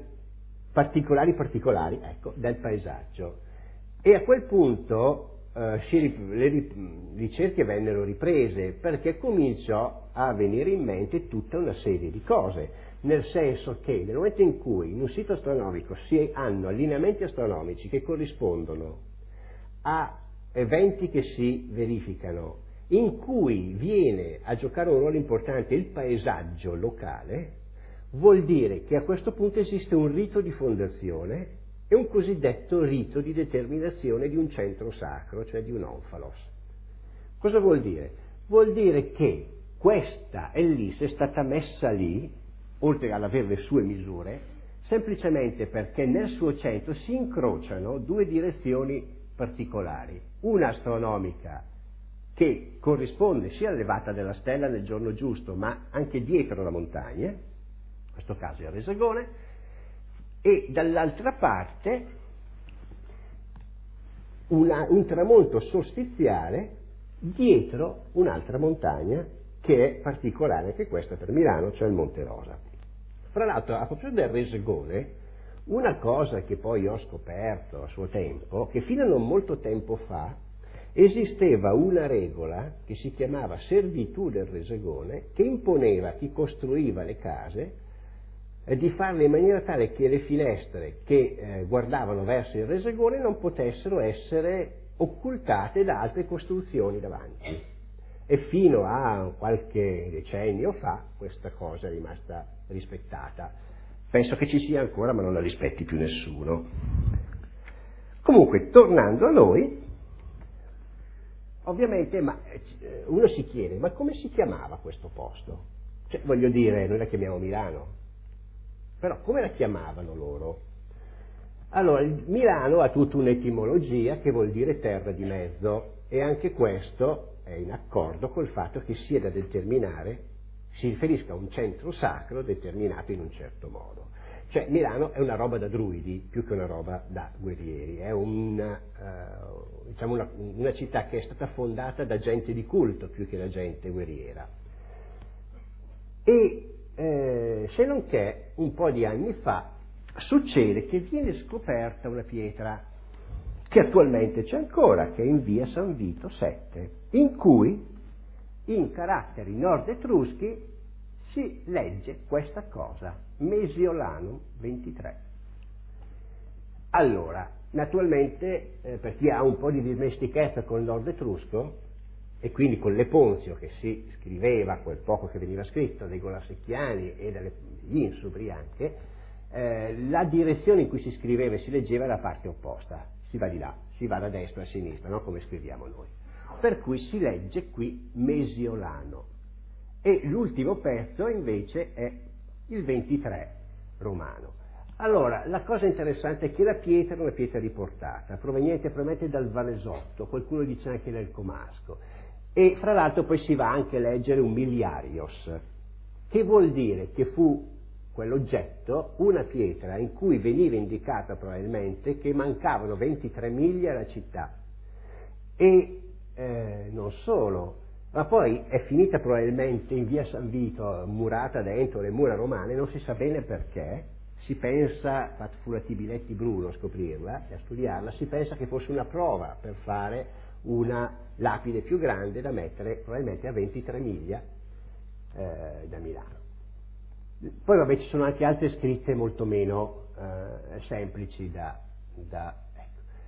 ecco, del paesaggio. E a quel punto le ricerche vennero riprese, perché cominciò a venire in mente tutta una serie di cose, nel senso che nel momento in cui in un sito astronomico si hanno allineamenti astronomici che corrispondono a eventi che si verificano, in cui viene a giocare un ruolo importante il paesaggio locale, vuol dire che a questo punto esiste un rito di fondazione e un cosiddetto rito di determinazione di un centro sacro, cioè di un onfalos. Cosa vuol dire? Vuol dire che questa ellisse è stata messa lì, oltre ad avere le sue misure, semplicemente perché nel suo centro si incrociano due direzioni particolari, una astronomica che corrisponde sia alla levata della stella nel giorno giusto, ma anche dietro la montagna, in questo caso è il Resegone, e dall'altra parte un tramonto solstiziale dietro un'altra montagna che è particolare, anche questa per Milano, cioè il Monte Rosa. Fra l'altro, a proposito del Resegone, una cosa che poi ho scoperto a suo tempo, che fino a non molto tempo fa esisteva una regola che si chiamava servitù del Resegone, che imponeva a chi costruiva le case di farle in maniera tale che le finestre che guardavano verso il Resegone non potessero essere occultate da altre costruzioni davanti. E fino a qualche decennio fa questa cosa è rimasta rispettata. Penso che ci sia ancora, ma non la rispetti più nessuno. Comunque, tornando a noi, ovviamente uno si chiede, ma come si chiamava questo posto? Cioè, voglio dire, noi la chiamiamo Milano, però come la chiamavano loro? Allora, Milano ha tutta un'etimologia che vuol dire terra di mezzo, e anche questo è in accordo col fatto che sia da determinare, si riferisca a un centro sacro determinato in un certo modo. Cioè Milano è una roba da druidi più che una roba da guerrieri, è una città che è stata fondata da gente di culto più che da gente guerriera. E se non che un po' di anni fa succede che viene scoperta una pietra che attualmente c'è ancora, che è in via San Vito 7, in cui in caratteri nord-etruschi si legge questa cosa, Mesiolanum 23. Allora, naturalmente, per chi ha un po' di dimestichezza col nord-etrusco, e quindi con l'Eponzio che si scriveva, quel poco che veniva scritto, dai Golasecchiani e dagli Insubri anche, la direzione in cui si scriveva e si leggeva era la parte opposta, si va di là, si va da destra a sinistra, no? Come scriviamo noi. Per cui si legge qui Mesiolano. E l'ultimo pezzo invece è il 23 romano. Allora, la cosa interessante è che la pietra è una pietra riportata, proveniente probabilmente dal Valesotto, qualcuno dice anche dal Comasco, e fra l'altro poi si va anche a leggere un miliarios, che vuol dire che fu quell'oggetto una pietra in cui veniva indicata probabilmente che mancavano 23 miglia alla città, e non solo, ma poi è finita probabilmente in via San Vito, murata dentro le mura romane, non si sa bene perché. Si pensa, fu la Tibiletti Bruno a scoprirla e a studiarla, si pensa che fosse una prova per fare una lapide più grande da mettere probabilmente a 23 miglia da Milano. Poi vabbè, ci sono anche altre scritte molto meno semplici ecco.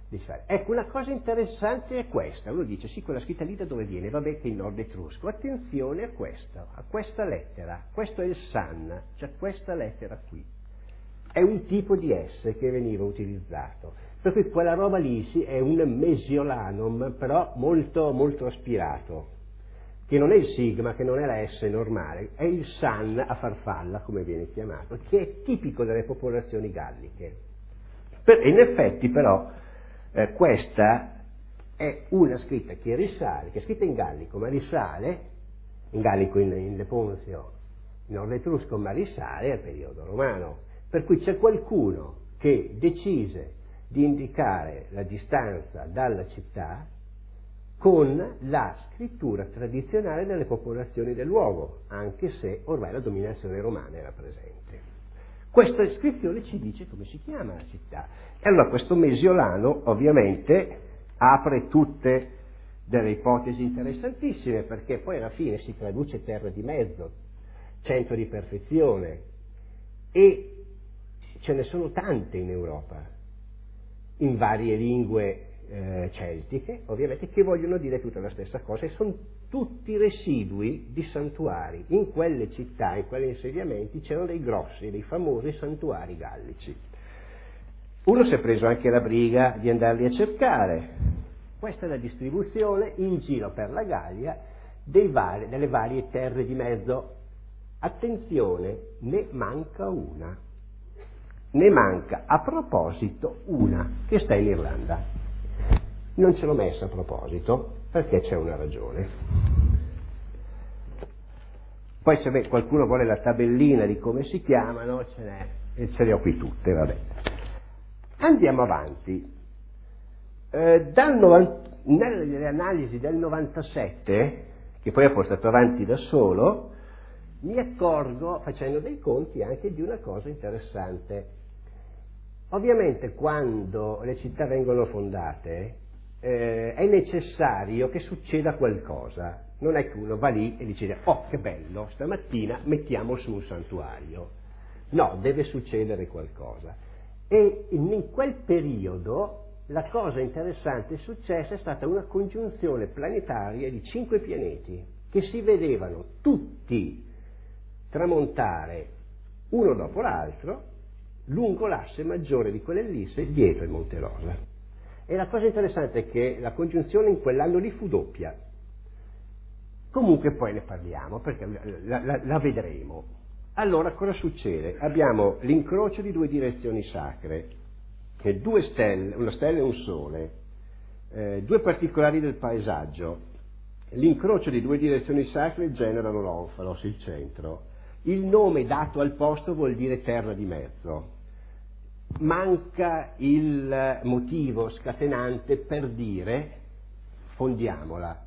Ecco, una cosa interessante è questa. Uno dice, sì, quella scritta lì da dove viene? Vabbè, che è il nord etrusco. Attenzione a questo, a questa lettera. Questo è il san, cioè questa lettera qui. È un tipo di S che veniva utilizzato. Per cui quella roba lì sì, è un mesiolanum, però molto, molto aspirato, che non è il sigma, che non è la S normale, è il san a farfalla, come viene chiamato, che è tipico delle popolazioni galliche. In effetti però questa è una scritta che risale, che è scritta in gallico, ma risale, in gallico in Leponzio, in nord etrusco, ma risale al periodo romano. Per cui c'è qualcuno che decise di indicare la distanza dalla città con la scrittura tradizionale delle popolazioni del luogo, anche se ormai la dominazione romana era presente. Questa iscrizione ci dice come si chiama la città. E allora questo Mesiolano ovviamente apre tutte delle ipotesi interessantissime, perché poi alla fine si traduce terra di mezzo, centro di perfezione, e ce ne sono tante in Europa, in varie lingue celtiche, ovviamente, che vogliono dire tutta la stessa cosa, e sono tutti residui di santuari. In quelle città, in quegli insediamenti c'erano dei grossi, dei famosi santuari gallici. Uno si è preso anche la briga di andarli a cercare. Questa è la distribuzione in giro per la Gallia delle varie terre di mezzo. Attenzione, ne manca una. Ne manca a proposito una che sta in Irlanda. Non ce l'ho messa a proposito perché c'è una ragione. Poi se qualcuno vuole la tabellina di come si chiamano, ce n'è, e ce le ho qui tutte, vabbè. Andiamo avanti. Nelle analisi del 97, che poi ho portato avanti da solo, mi accorgo, facendo dei conti, anche di una cosa interessante. Ovviamente quando le città vengono fondate è necessario che succeda qualcosa. Non è che uno va lì e dice, oh che bello, stamattina mettiamo su un santuario. No, deve succedere qualcosa. E in quel periodo la cosa interessante successa è stata una congiunzione planetaria di 5 pianeti che si vedevano tutti tramontare uno dopo l'altro lungo l'asse maggiore di quell'ellisse dietro il Monte Rosa. E la cosa interessante è che la congiunzione in quell'anno lì fu doppia. Comunque poi ne parliamo perché la vedremo. Allora cosa succede? Abbiamo l'incrocio di 2 direzioni sacre, 2 stelle, una stella e un sole, 2 particolari del paesaggio. L'incrocio di 2 direzioni sacre generano l'Onfalos, il centro. Il nome dato al posto vuol dire terra di mezzo. Manca il motivo scatenante per dire fondiamola.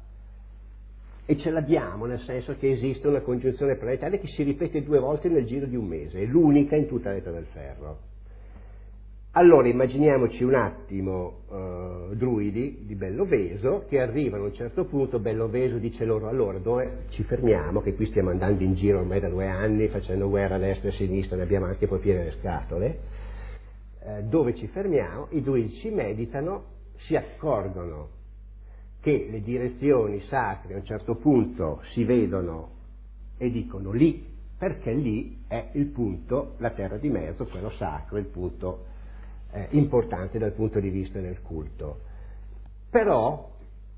E ce l'abbiamo, nel senso che esiste una congiunzione planetaria che si ripete 2 volte nel giro di un mese, è l'unica in tutta l'età del ferro. Allora immaginiamoci un attimo druidi di Belloveso che arrivano a un certo punto. Belloveso dice loro: allora dove ci fermiamo, che qui stiamo andando in giro ormai da 2 anni facendo guerra a destra e a sinistra, ne abbiamo anche poi piene le scatole, dove ci fermiamo? I druidi ci meditano, si accorgono che le direzioni sacre a un certo punto si vedono e dicono lì, perché lì è il punto, la terra di mezzo, quello sacro, il punto importante dal punto di vista del culto. Però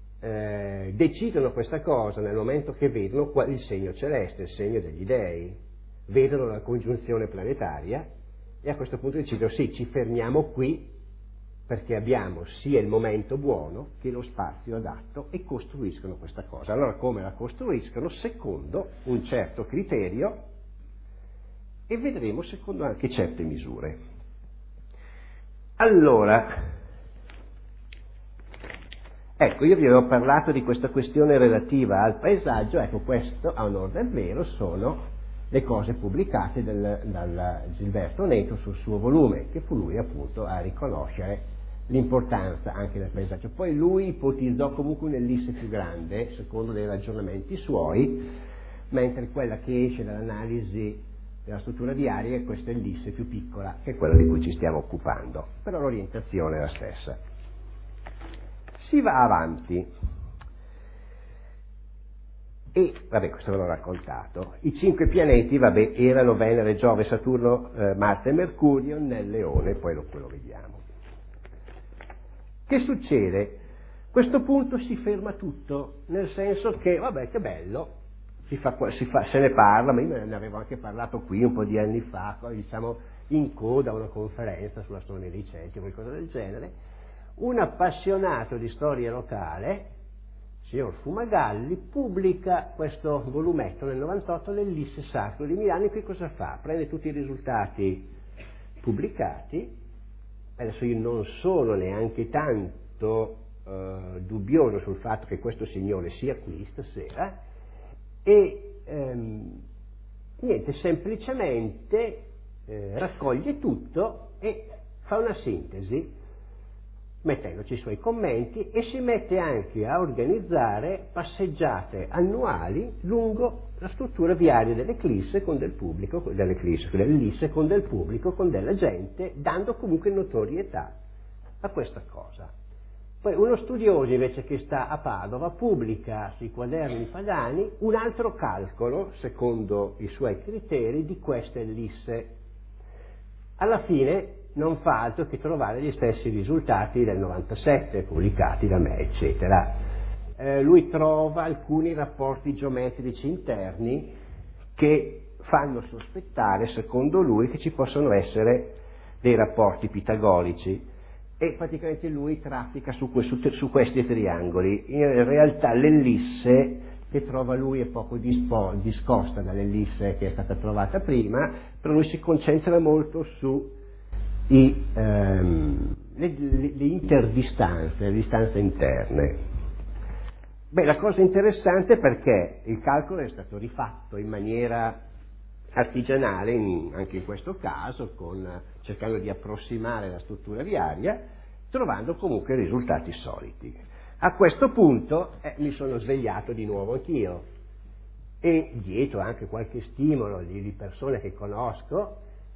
decidono questa cosa nel momento che vedono il segno celeste, il segno degli dei, vedono la congiunzione planetaria e a questo punto decidono sì, ci fermiamo qui perché abbiamo sia il momento buono che lo spazio adatto, e costruiscono questa cosa. Allora come la costruiscono? Secondo un certo criterio, e vedremo secondo anche certe misure. Allora, ecco, io vi avevo parlato di questa questione relativa al paesaggio. Ecco, questo a onor del vero sono le cose pubblicate dal Gilberto Neto sul suo volume, che fu lui appunto a riconoscere l'importanza anche del paesaggio. Poi lui ipotizzò comunque un'ellisse più grande, secondo dei ragionamenti suoi, mentre quella che esce dall'analisi della struttura diaria è questa ellisse più piccola, che è quella di cui ci stiamo occupando, però l'orientazione è la stessa. Si va avanti. E, vabbè, questo ve l'ho raccontato. I 5 pianeti, vabbè, erano Venere, Giove, Saturno, Marte e Mercurio nel Leone, poi lo vediamo. Che succede? A questo punto si ferma tutto, nel senso che, vabbè, che bello, se ne parla, ma io ne avevo anche parlato qui un po' di anni fa, diciamo in coda a una conferenza sulla astronomia dei centri o qualcosa del genere. Un appassionato di storia locale, il signor Fumagalli, pubblica questo volumetto nel 98, l'Ellisse Sacro di Milano. E qui cosa fa? Prende tutti i risultati pubblicati. Adesso io non sono neanche tanto dubbioso sul fatto che questo signore sia qui stasera, e niente, semplicemente raccoglie tutto e fa una sintesi mettendoci i suoi commenti, e si mette anche a organizzare passeggiate annuali lungo la struttura viaria dell'Eclisse con del pubblico, dell'Ellisse con del pubblico, con della gente, dando comunque notorietà a questa cosa. Poi uno studioso invece che sta a Padova pubblica sui quaderni pagani un altro calcolo, secondo i suoi criteri, di questa ellisse. Alla fine non fa altro che trovare gli stessi risultati del 97 pubblicati da me, eccetera. Lui trova alcuni rapporti geometrici interni che fanno sospettare, secondo lui, che ci possono essere dei rapporti pitagorici, e praticamente lui traffica su questi triangoli. In realtà l'ellisse che trova lui è poco discosta dall'ellisse che è stata trovata prima, però lui si concentra molto su le interdistanze, le distanze interne. Beh, la cosa interessante è perché il calcolo è stato rifatto in maniera artigianale, anche in questo caso, cercando di approssimare la struttura viaria, trovando comunque risultati solidi. A questo punto mi sono svegliato di nuovo anch'io, e dietro anche qualche stimolo di persone che conosco,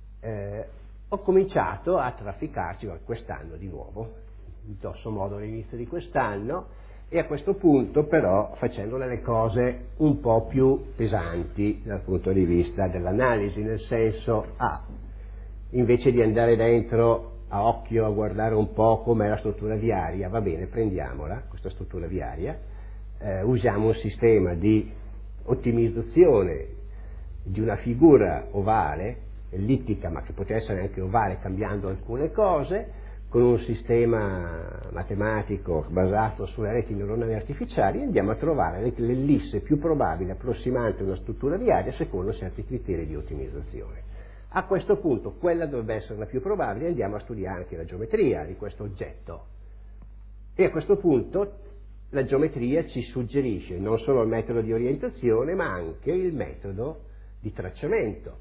ho cominciato a trafficarci quest'anno di nuovo, grosso modo all'inizio di quest'anno, e a questo punto però facendo delle cose un po' più pesanti dal punto di vista dell'analisi, nel senso, invece di andare dentro a occhio a guardare un po' com'è la struttura viaria, va bene, prendiamola, questa struttura viaria, usiamo un sistema di ottimizzazione di una figura ovale, ellittica, ma che poteva essere anche ovale cambiando alcune cose, con un sistema matematico basato sulle reti neuronali artificiali, andiamo a trovare l'ellisse più probabile approssimante a una struttura viaria secondo certi criteri di ottimizzazione. A questo punto quella dovrebbe essere la più probabile, andiamo a studiare anche la geometria di questo oggetto, e a questo punto la geometria ci suggerisce non solo il metodo di orientazione ma anche il metodo di tracciamento.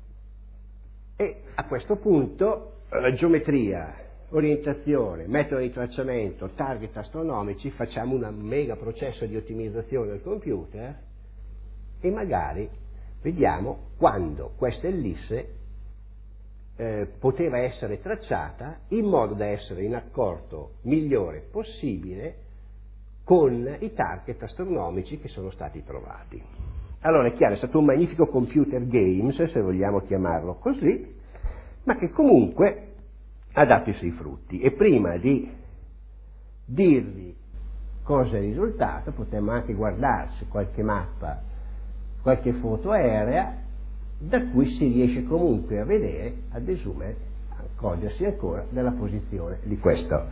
E a questo punto la geometria, orientazione, metodo di tracciamento, target astronomici, facciamo un mega processo di ottimizzazione del computer e magari vediamo quando questa ellisse poteva essere tracciata in modo da essere in accordo migliore possibile con i target astronomici che sono stati trovati. Allora è chiaro, è stato un magnifico computer games, se vogliamo chiamarlo così, ma che comunque ha dato i suoi frutti. E prima di dirvi cosa è il risultato, potremmo anche guardarsi qualche mappa, qualche foto aerea, da cui si riesce comunque a vedere, a desumere, a accorgersi ancora della posizione di questa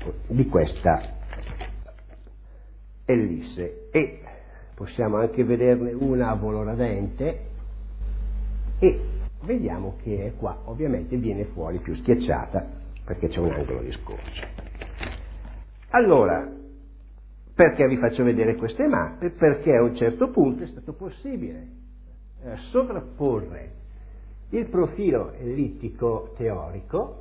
ellisse. E possiamo anche vederne una a volo radente, e vediamo che è qua, ovviamente viene fuori più schiacciata perché c'è un angolo di scorcio. Allora, perché vi faccio vedere queste mappe? Perché a un certo punto è stato possibile sovrapporre il profilo ellittico teorico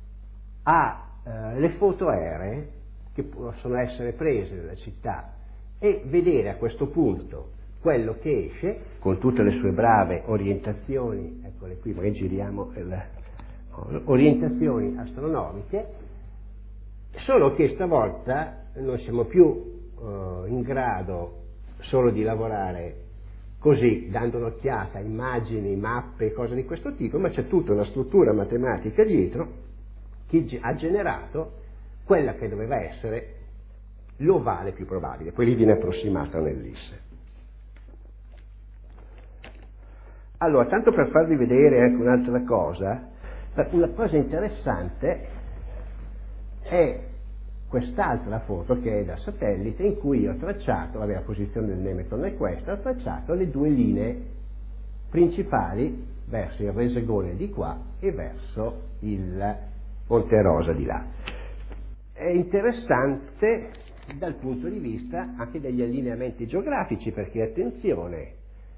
alle foto aeree che possono essere prese dalla città e vedere a questo punto quello che esce con tutte le sue brave orientazioni, eccole qui, magari giriamo orientazioni astronomiche, solo che stavolta non siamo più in grado solo di lavorare così, dando un'occhiata a immagini, mappe, cose di questo tipo, ma c'è tutta una struttura matematica dietro che ha generato quella che doveva essere l'ovale più probabile, poi lì viene approssimata un'ellisse. Allora, tanto per farvi vedere anche un'altra cosa, una cosa interessante è quest'altra foto che è da satellite, in cui io ho tracciato, la posizione del Nemeton è questa, ho tracciato le due linee principali verso il Resegone di qua e verso il Monte Rosa di là. È interessante dal punto di vista anche degli allineamenti geografici, perché attenzione,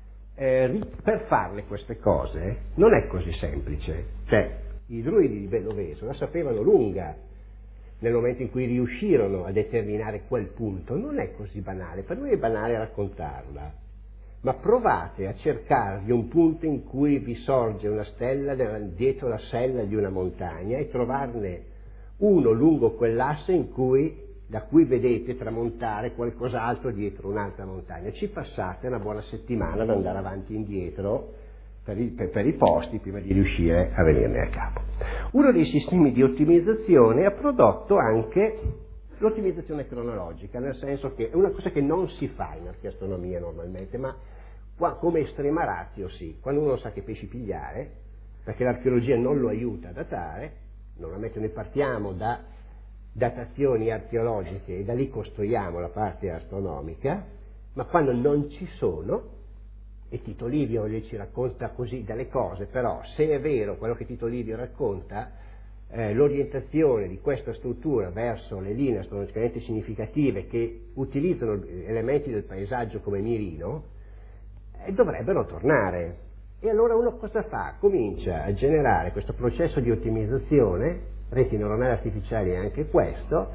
per farle queste cose non è così semplice, cioè i druidi di Belloveso la sapevano lunga nel momento in cui riuscirono a determinare quel punto. Non è così banale, per noi è banale raccontarla, ma provate a cercarvi un punto in cui vi sorge una stella dietro la sella di una montagna e trovarne uno lungo quell'asse da cui vedete tramontare qualcos'altro dietro un'altra montagna. Ci passate una buona settimana ad andare avanti e indietro per i posti prima di riuscire a venirne a capo. Uno dei sistemi di ottimizzazione ha prodotto anche l'ottimizzazione cronologica, nel senso che è una cosa che non si fa in archeastronomia normalmente, ma come estrema ratio sì, quando uno sa che pesci pigliare, perché l'archeologia non lo aiuta a datare. Normalmente noi partiamo da datazioni archeologiche e da lì costruiamo la parte astronomica, ma quando non ci sono, e Tito Livio ci racconta così delle cose, però se è vero quello che Tito Livio racconta, l'orientazione di questa struttura verso le linee astronomicamente significative che utilizzano elementi del paesaggio come mirino, dovrebbero tornare. E allora uno cosa fa? Comincia a generare questo processo di ottimizzazione, reti neuronali artificiali è anche questo,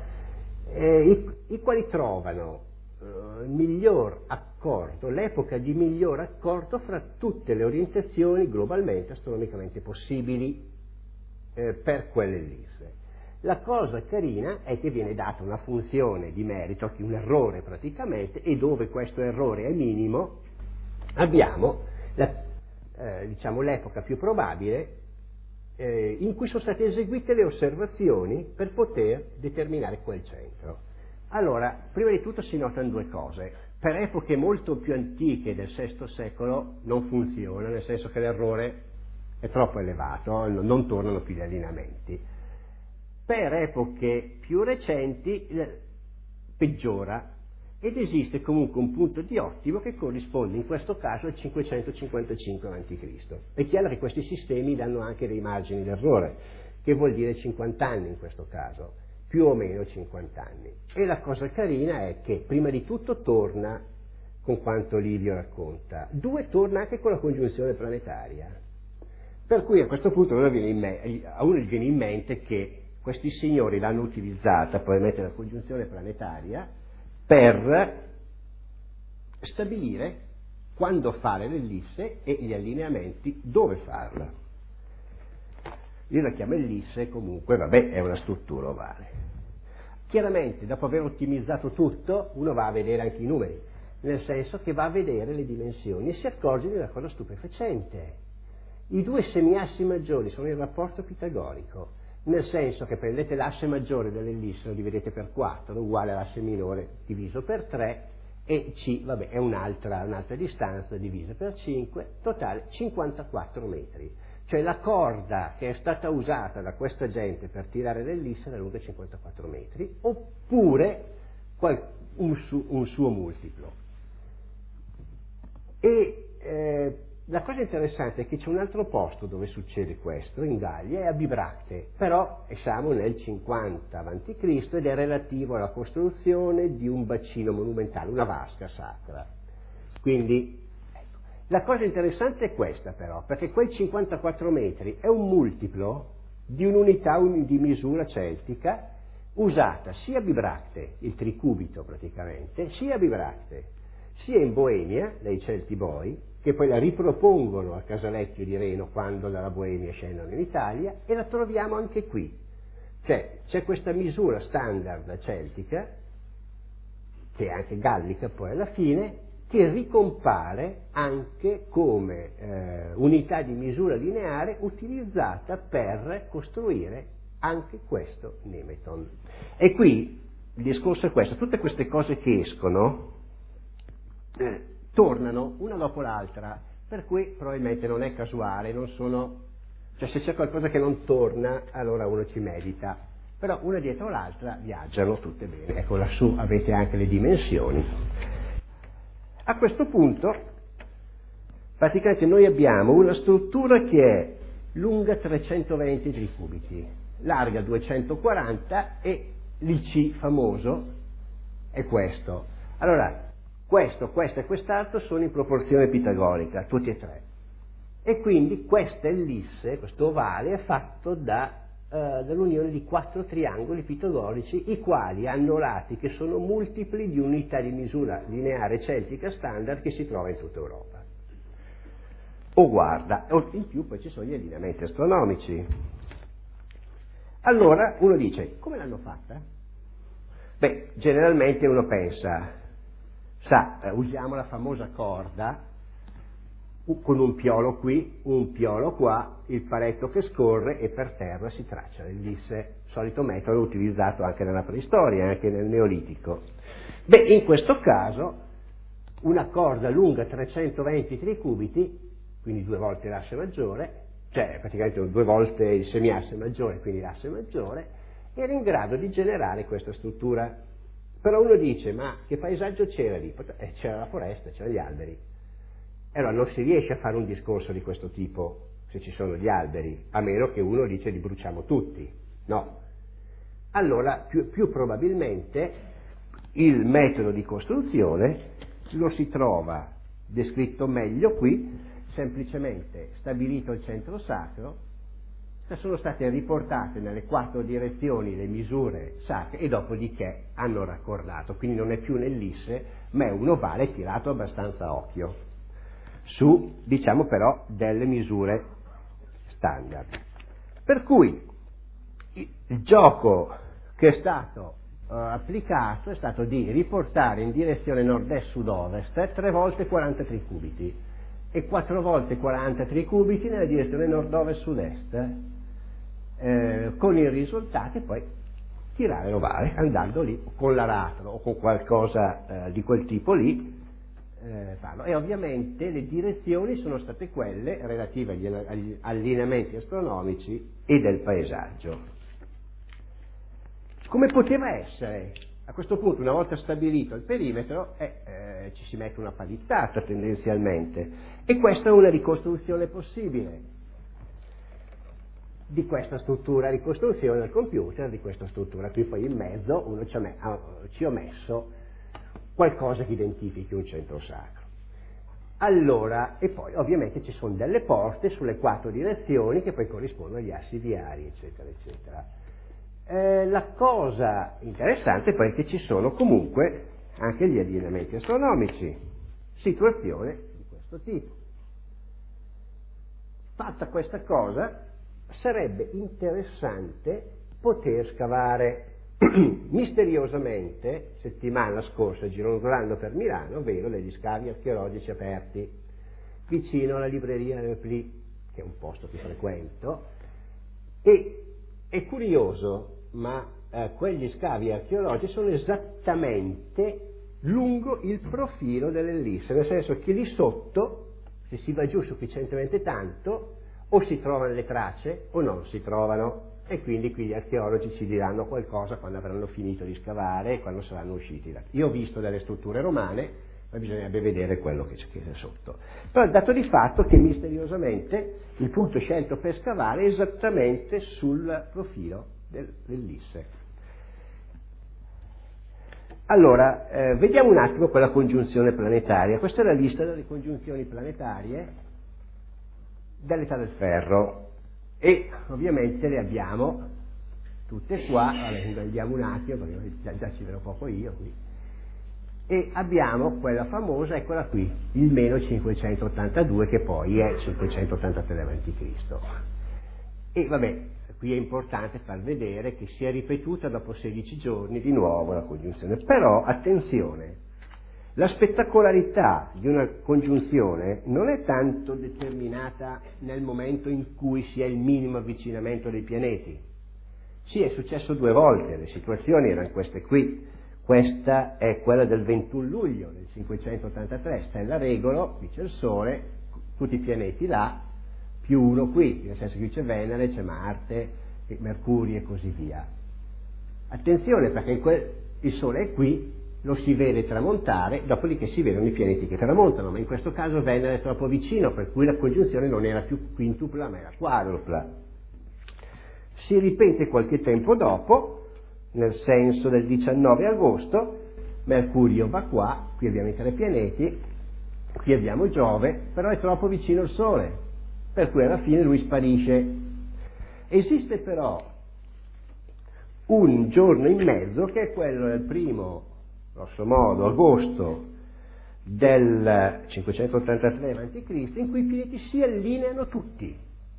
i quali trovano miglior accordo, l'epoca di miglior accordo fra tutte le orientazioni globalmente astronomicamente possibili per quell'ellisse. La cosa carina è che viene data una funzione di merito, un errore praticamente, e dove questo errore è minimo abbiamo l'epoca più probabile in cui sono state eseguite le osservazioni per poter determinare quel centro. Allora, prima di tutto si notano due cose. Per epoche molto più antiche del VI secolo non funziona, nel senso che l'errore è troppo elevato, non tornano più gli allineamenti. Per epoche più recenti peggiora ed esiste comunque un punto di ottimo che corrisponde in questo caso al 555 a.C. È chiaro che questi sistemi danno anche dei margini d'errore, che vuol dire 50 anni in questo caso, più o meno 50 anni. E la cosa carina è che prima di tutto torna con quanto Livio racconta, torna anche con la congiunzione planetaria. Per cui a questo punto a uno gli viene in mente che questi signori l'hanno utilizzata, probabilmente la congiunzione planetaria, per stabilire quando fare l'ellisse e gli allineamenti dove farla. Io la chiamo ellisse, comunque è una struttura ovale. Chiaramente dopo aver ottimizzato tutto uno va a vedere anche i numeri, nel senso che va a vedere le dimensioni e si accorge di una cosa stupefacente. I due semiassi maggiori sono il rapporto pitagorico, nel senso che prendete l'asse maggiore dell'ellisse, lo dividete per 4, uguale all'asse minore diviso per 3, e C, è un'altra distanza divisa per 5, totale 54 metri. Cioè la corda che è stata usata da questa gente per tirare l'ellisse era lunga 54 metri, oppure un suo multiplo. E la cosa interessante è che c'è un altro posto dove succede questo, in Gallia, è a Bibracte, però siamo nel 50 a.C. ed è relativo alla costruzione di un bacino monumentale, una vasca sacra. Quindi, ecco, la cosa interessante è questa però, perché quel 54 metri è un multiplo di un'unità di misura celtica usata sia a Bibracte, il tricubito praticamente, sia a Bibracte, sia in Boemia, dai Celti Boi, che poi la ripropongono a Casalecchio di Reno quando dalla Boemia scendono in Italia, e la troviamo anche qui. Cioè c'è questa misura standard celtica, che è anche gallica poi alla fine, che ricompare anche come unità di misura lineare utilizzata per costruire anche questo nemeton. E qui il discorso è questo: tutte queste cose che escono tornano una dopo l'altra, per cui probabilmente non è casuale, non sono, cioè se c'è qualcosa che non torna allora uno ci medita, però una dietro l'altra viaggiano tutte bene. Ecco, lassù avete anche le dimensioni. A questo punto praticamente noi abbiamo una struttura che è lunga 320 tricubiti, larga 240 e l'IC famoso è questo. Allora, questo e quest'altro sono in proporzione pitagorica, tutti e tre. E quindi questa ellisse, questo ovale, è fatto dall'unione di 4 triangoli pitagorici, i quali hanno lati che sono multipli di unità di misura lineare celtica standard che si trova in tutta Europa. O guarda, in più poi ci sono gli allineamenti astronomici. Allora uno dice, come l'hanno fatta? Beh, generalmente uno pensa, usiamo la famosa corda con un piolo qui, un piolo qua, il paletto che scorre e per terra si traccia l'ellisse, solito metodo utilizzato anche nella preistoria, anche nel Neolitico. Beh, in questo caso una corda lunga 320 tricubiti, quindi 2 volte l'asse maggiore, cioè praticamente 2 volte il semiasse maggiore, quindi l'asse maggiore, era in grado di generare questa struttura. Però uno dice, ma che paesaggio c'era lì? C'era la foresta, c'erano gli alberi. Allora non si riesce a fare un discorso di questo tipo se ci sono gli alberi, a meno che uno dice li bruciamo tutti. No. Allora più probabilmente il metodo di costruzione lo si trova descritto meglio qui, semplicemente stabilito il centro sacro, sono state riportate nelle 4 direzioni le misure sacre e dopodiché hanno raccordato, quindi non è più un'ellisse ma è un ovale tirato abbastanza a occhio su, diciamo però, delle misure standard. Per cui il gioco che è stato applicato è stato di riportare in direzione nord-est-sud-ovest 3 volte 40 tricubiti e 4 volte 40 tricubiti nella direzione nord-ovest-sud-est, con il risultato poi tirare l'ovale andando lì con l'aratro o con qualcosa di quel tipo lì. E ovviamente le direzioni sono state quelle relative agli allineamenti astronomici e del paesaggio. Come poteva essere? A questo punto, una volta stabilito il perimetro, ci si mette una palizzata tendenzialmente, e questa è una ricostruzione possibile di questa struttura, ricostruzione del computer di questa struttura. Qui poi in mezzo uno ci ho messo qualcosa che identifichi un centro sacro. Allora, e poi ovviamente ci sono delle porte sulle 4 direzioni che poi corrispondono agli assi viari, eccetera, eccetera. La cosa interessante poi è che ci sono comunque anche gli allineamenti astronomici, situazione di questo tipo. Fatta questa cosa, sarebbe interessante poter scavare. Misteriosamente, settimana scorsa, gironzolando per Milano, vedo degli scavi archeologici aperti vicino alla libreria Repli, che è un posto che frequento, e è curioso, ma quegli scavi archeologici sono esattamente lungo il profilo dell'ellisse, nel senso che lì sotto, se si va giù sufficientemente tanto, o si trovano le tracce o non si trovano. E quindi qui gli archeologi ci diranno qualcosa quando avranno finito di scavare e quando saranno usciti da qui. Io ho visto delle strutture romane, ma bisognerebbe vedere quello che c'è sotto. Però il dato di fatto è che misteriosamente il punto scelto per scavare è esattamente sul profilo dell'ellisse. Allora, vediamo un attimo quella congiunzione planetaria. Questa è la lista delle congiunzioni planetarie dell'età del ferro. E ovviamente le abbiamo tutte qua, andiamo un attimo perché già ci vedo poco io qui, e abbiamo quella famosa, eccola qui, il meno 582 che poi è 583 a.C. E vabbè, qui è importante far vedere che si è ripetuta dopo 16 giorni di nuovo la congiunzione. Però, attenzione, la spettacolarità di una congiunzione non è tanto determinata nel momento in cui si è il minimo avvicinamento dei pianeti. Sì, è successo 2 volte, le situazioni erano queste qui. Questa è quella del 21 luglio del 583, stella Regolo, qui c'è il Sole, tutti i pianeti là, più 1 qui, nel senso che qui c'è Venere, c'è Marte, Mercurio e così via. Attenzione, perché il Sole è qui, lo si vede tramontare, dopodiché si vedono i pianeti che tramontano, ma in questo caso Venere è troppo vicino, per cui la congiunzione non era più quintupla ma era quadrupla. Si ripete qualche tempo dopo, nel senso del 19 agosto, Mercurio va qua, qui abbiamo i 3 pianeti, qui abbiamo Giove, però è troppo vicino al Sole, per cui alla fine lui sparisce. Esiste però un giorno in mezzo che è quello del primo, grosso modo, agosto del 583 a.C., in cui i pianeti si allineano tutti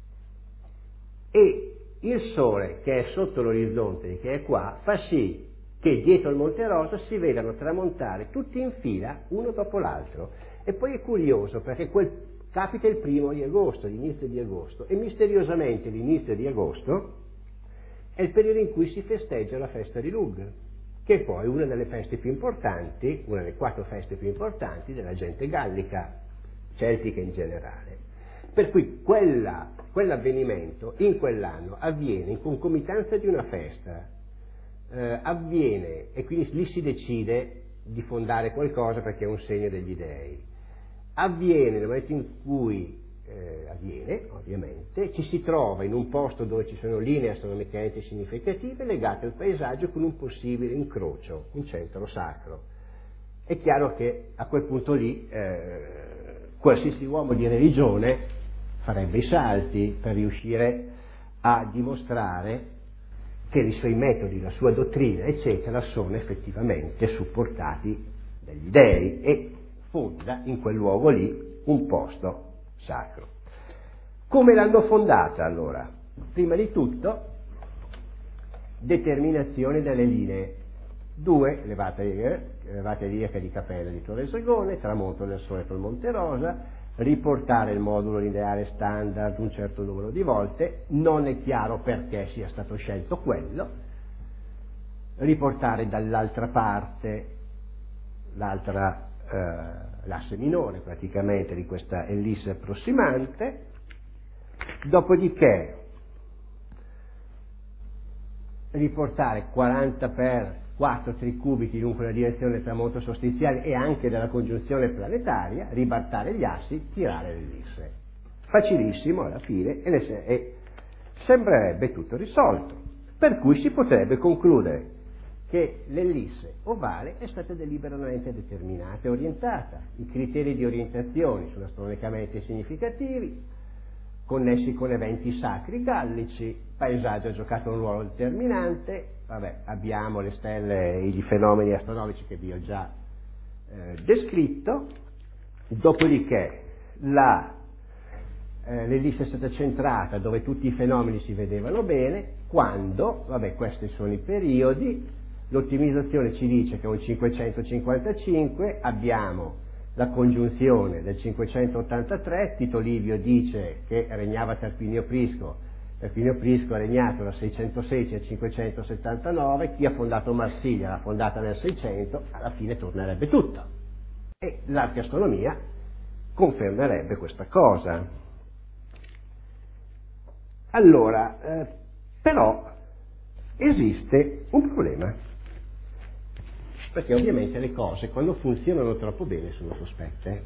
e il Sole, che è sotto l'orizzonte, che è qua, fa sì che dietro il Monte Rosa si vedano tramontare tutti in fila, uno dopo l'altro. E poi è curioso perché capita il 1° di agosto, l'inizio di agosto, e misteriosamente l'inizio di agosto è il periodo in cui si festeggia la festa di Lugh, che è poi una delle feste più importanti, una delle 4 feste più importanti della gente gallica, celtica in generale. Per cui quell'avvenimento in quell'anno avviene in concomitanza di una festa, avviene e quindi lì si decide di fondare qualcosa perché è un segno degli dei. Avviene nel momento in cui avviene, ovviamente, ci si trova in un posto dove ci sono linee astronomicamente significative legate al paesaggio con un possibile incrocio, un centro sacro. È chiaro che a quel punto lì qualsiasi uomo di religione farebbe i salti per riuscire a dimostrare che i suoi metodi, la sua dottrina, eccetera, sono effettivamente supportati dagli dei e fonda in quel luogo lì un posto sacro. Come l'hanno fondata allora? Prima di tutto, determinazione delle linee. 2, levata iliaca di Capella di Torre Segone, tramonto del Sole col Monte Rosa, riportare il modulo lineare standard un certo numero di volte, non è chiaro perché sia stato scelto quello, riportare dall'altra parte l'asse minore praticamente di questa ellisse approssimante, dopodiché riportare 40 per 4 tricubici dunque la direzione del tramonto solstiziale e anche della congiunzione planetaria, ribaltare gli assi, tirare l'ellisse. Facilissimo alla fine e sembrerebbe tutto risolto, per cui si potrebbe concludere che l'ellisse ovale è stata deliberatamente determinata e orientata. I criteri di orientazione sono astronomicamente significativi, connessi con eventi sacri gallici, paesaggio ha giocato un ruolo determinante, abbiamo le stelle e i fenomeni astronomici che vi ho già descritto, dopodiché l'ellisse è stata centrata dove tutti i fenomeni si vedevano bene, quando, questi sono i periodi, l'ottimizzazione ci dice che è un 555, abbiamo la congiunzione del 583, Tito Livio dice che regnava Tarquinio Prisco ha regnato dal 616 al 579, chi ha fondato Marsiglia l'ha fondata nel 600, alla fine tornerebbe tutto. E l'archeastronomia confermerebbe questa cosa. Allora, però esiste un problema, perché ovviamente le cose quando funzionano troppo bene sono sospette.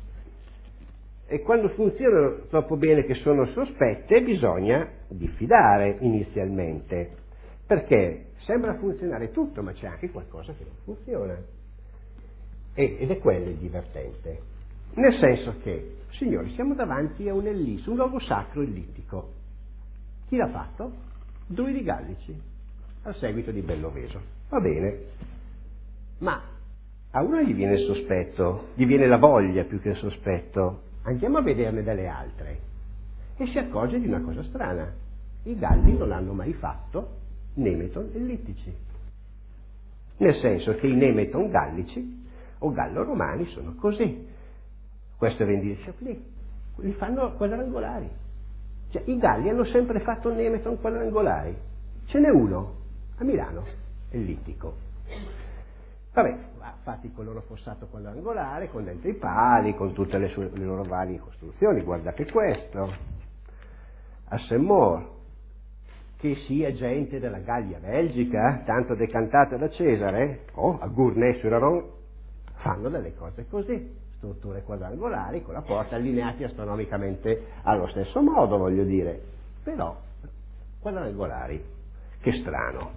E quando funzionano troppo bene che sono sospette bisogna diffidare inizialmente, perché sembra funzionare tutto ma c'è anche qualcosa che non funziona. Ed è quello il divertente. Nel senso che, signori, siamo davanti a un'ellisse, un luogo sacro ellittico. Chi l'ha fatto? Druidi gallici, al seguito di Belloveso. Va bene. Ma a uno gli viene il sospetto, gli viene la voglia più che il sospetto. Andiamo a vederne delle altre e si accorge di una cosa strana. I Galli non hanno mai fatto nemeton ellittici, nel senso che i nemeton gallici o gallo-romani sono così. Questo è Vendice qui, li fanno quadrangolari. Cioè, i Galli hanno sempre fatto nemeton quadrangolari. Ce n'è uno a Milano, ellittico. Vabbè, ha fatto con il loro fossato quadrangolare, con dentro i pali, con tutte le loro varie costruzioni. Guardate questo, a Saint-Maur, che sia gente della Gallia belgica, tanto decantata da Cesare, o a Gournay-sur-Aron, fanno delle cose così, strutture quadrangolari con la porta allineati astronomicamente allo stesso modo, voglio dire, però quadrangolari. Che strano.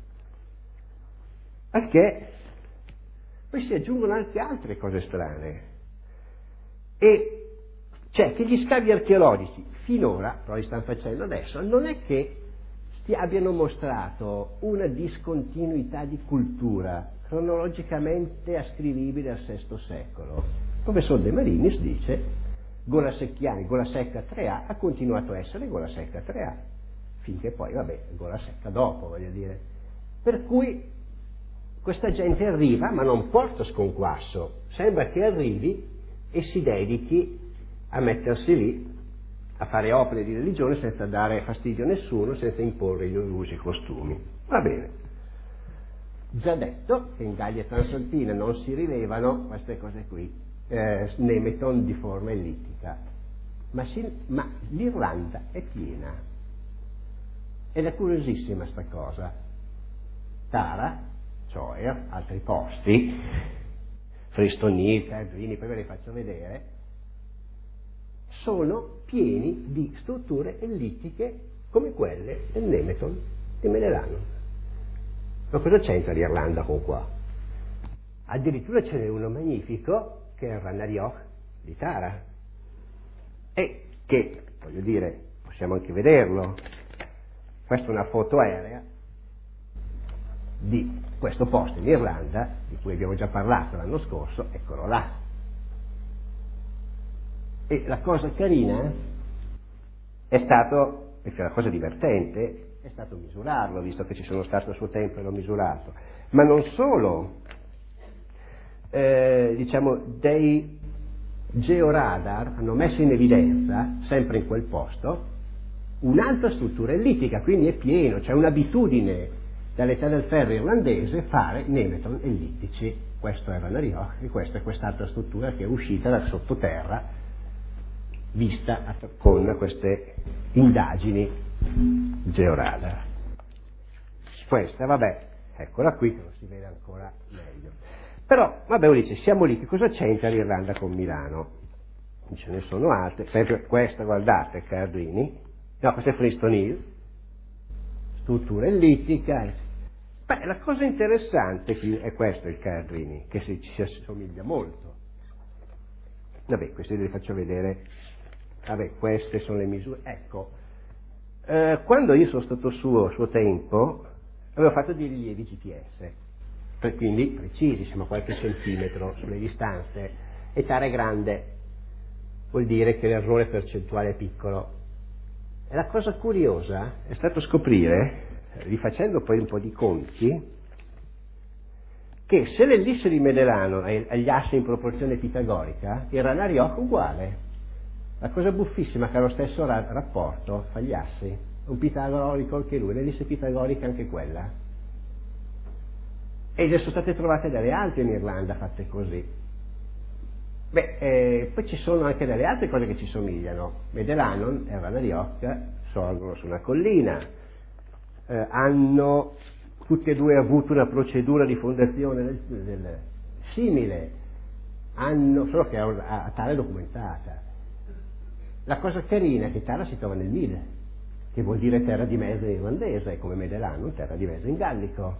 Perché poi si aggiungono anche altre cose strane. E cioè che gli scavi archeologici finora, però li stanno facendo adesso, non è che abbiano mostrato una discontinuità di cultura cronologicamente ascrivibile al VI secolo. Il professor De Marinis dice Gola Secchiani, Gola Secca 3A ha continuato a essere Gola Secca 3A, finché poi, vabbè, Gola Secca dopo, voglio dire. Per cui questa gente arriva, ma non porta sconquasso, sembra che arrivi e si dedichi a mettersi lì a fare opere di religione senza dare fastidio a nessuno, senza imporre gli usi e costumi. Va bene. Già detto che in Gallia Transalpina non si rilevano queste cose qui, nemeton di forma ellittica, ma l'Irlanda è piena. Ed è curiosissima sta cosa. Tara, Choir, altri posti, Fristoni, Cardini, poi ve li faccio vedere, sono pieni di strutture ellittiche come quelle del nemeton di Medelano. Ma cosa c'entra l'Irlanda con qua? Addirittura ce n'è uno magnifico che è il Ranarioch di Tara, e che, voglio dire, possiamo anche vederlo. Questa è una foto aerea di questo posto in Irlanda, di cui abbiamo già parlato l'anno scorso, eccolo là. E la cosa carina è stato, perché la cosa divertente, è stato misurarlo, visto che ci sono stato a suo tempo e l'ho misurato, ma non solo, diciamo, dei georadar hanno messo in evidenza, sempre in quel posto, un'altra struttura ellittica, quindi è pieno, c'è un'abitudine dall'età del ferro irlandese fare nemeton ellittici. Questo è Ranarioch e questa è quest'altra struttura che è uscita dal sottoterra, vista con queste indagini georadar. Questa, vabbè, eccola qui che lo si vede ancora meglio. Però, vabbè, dice, siamo lì, che cosa c'entra l'Irlanda con Milano? Ce ne sono altre, sempre questa, guardate, Cardini, no, questa è Friston Hill, struttura ellittica. Beh, la cosa interessante qui è questo, il Cardini, che ci assomiglia molto. Vabbè, questi li faccio vedere. Vabbè, queste sono le misure. Ecco, quando io sono stato a suo tempo, avevo fatto dei rilievi GPS, quindi precisi, siamo a qualche centimetro sulle distanze, e Tara è grande, vuol dire che l'errore percentuale è piccolo. E la cosa curiosa è stato scoprire, rifacendo poi un po' di conti, che se l'ellisse di Medelano è agli assi in proporzione pitagorica, il Ranarioch è uguale. La cosa buffissima è che ha lo stesso rapporto fra gli assi, un pitagorico anche lui, l'ellisse pitagorica anche quella. E sono state trovate delle altre in Irlanda fatte così. Beh, poi ci sono anche delle altre cose che ci somigliano. Medelanon e Ranarioch sorgono su una collina, hanno tutti e due avuto una procedura di fondazione simile, solo che a Tara è documentata. La cosa carina è che Tara si trova nel Mid, che vuol dire terra di mezzo in irlandese, come Medelano, terra di mezzo in gallico.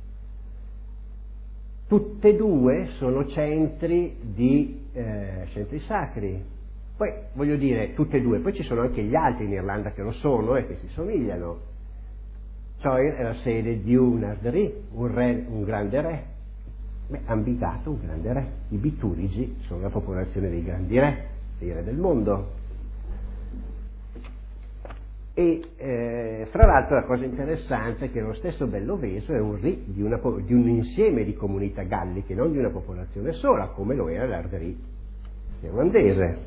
Tutte e due sono centri sacri. Poi, voglio dire, tutte e due, poi ci sono anche gli altri in Irlanda che lo sono e che si somigliano. Choir è la sede di un ardri, un grande re. Beh, Ambigato, un grande re. I Biturigi sono la popolazione dei grandi re, dei re del mondo. E fra l'altro la cosa interessante è che lo stesso Belloveso è un re di un insieme di comunità galliche, non di una popolazione sola, come lo era l'Arderie irlandese.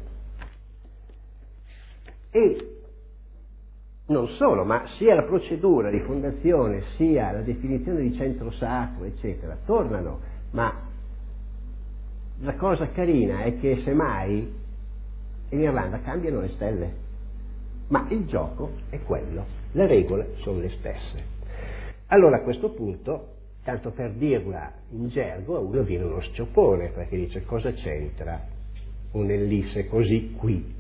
E non solo, ma sia la procedura di fondazione sia la definizione di centro sacro, eccetera, tornano, ma la cosa carina è che semmai in Irlanda cambiano le stelle. Ma il gioco è quello, le regole sono le stesse. Allora a questo punto, tanto per dirla in gergo, a uno viene uno scioppone, perché dice: cosa c'entra un'ellisse così qui?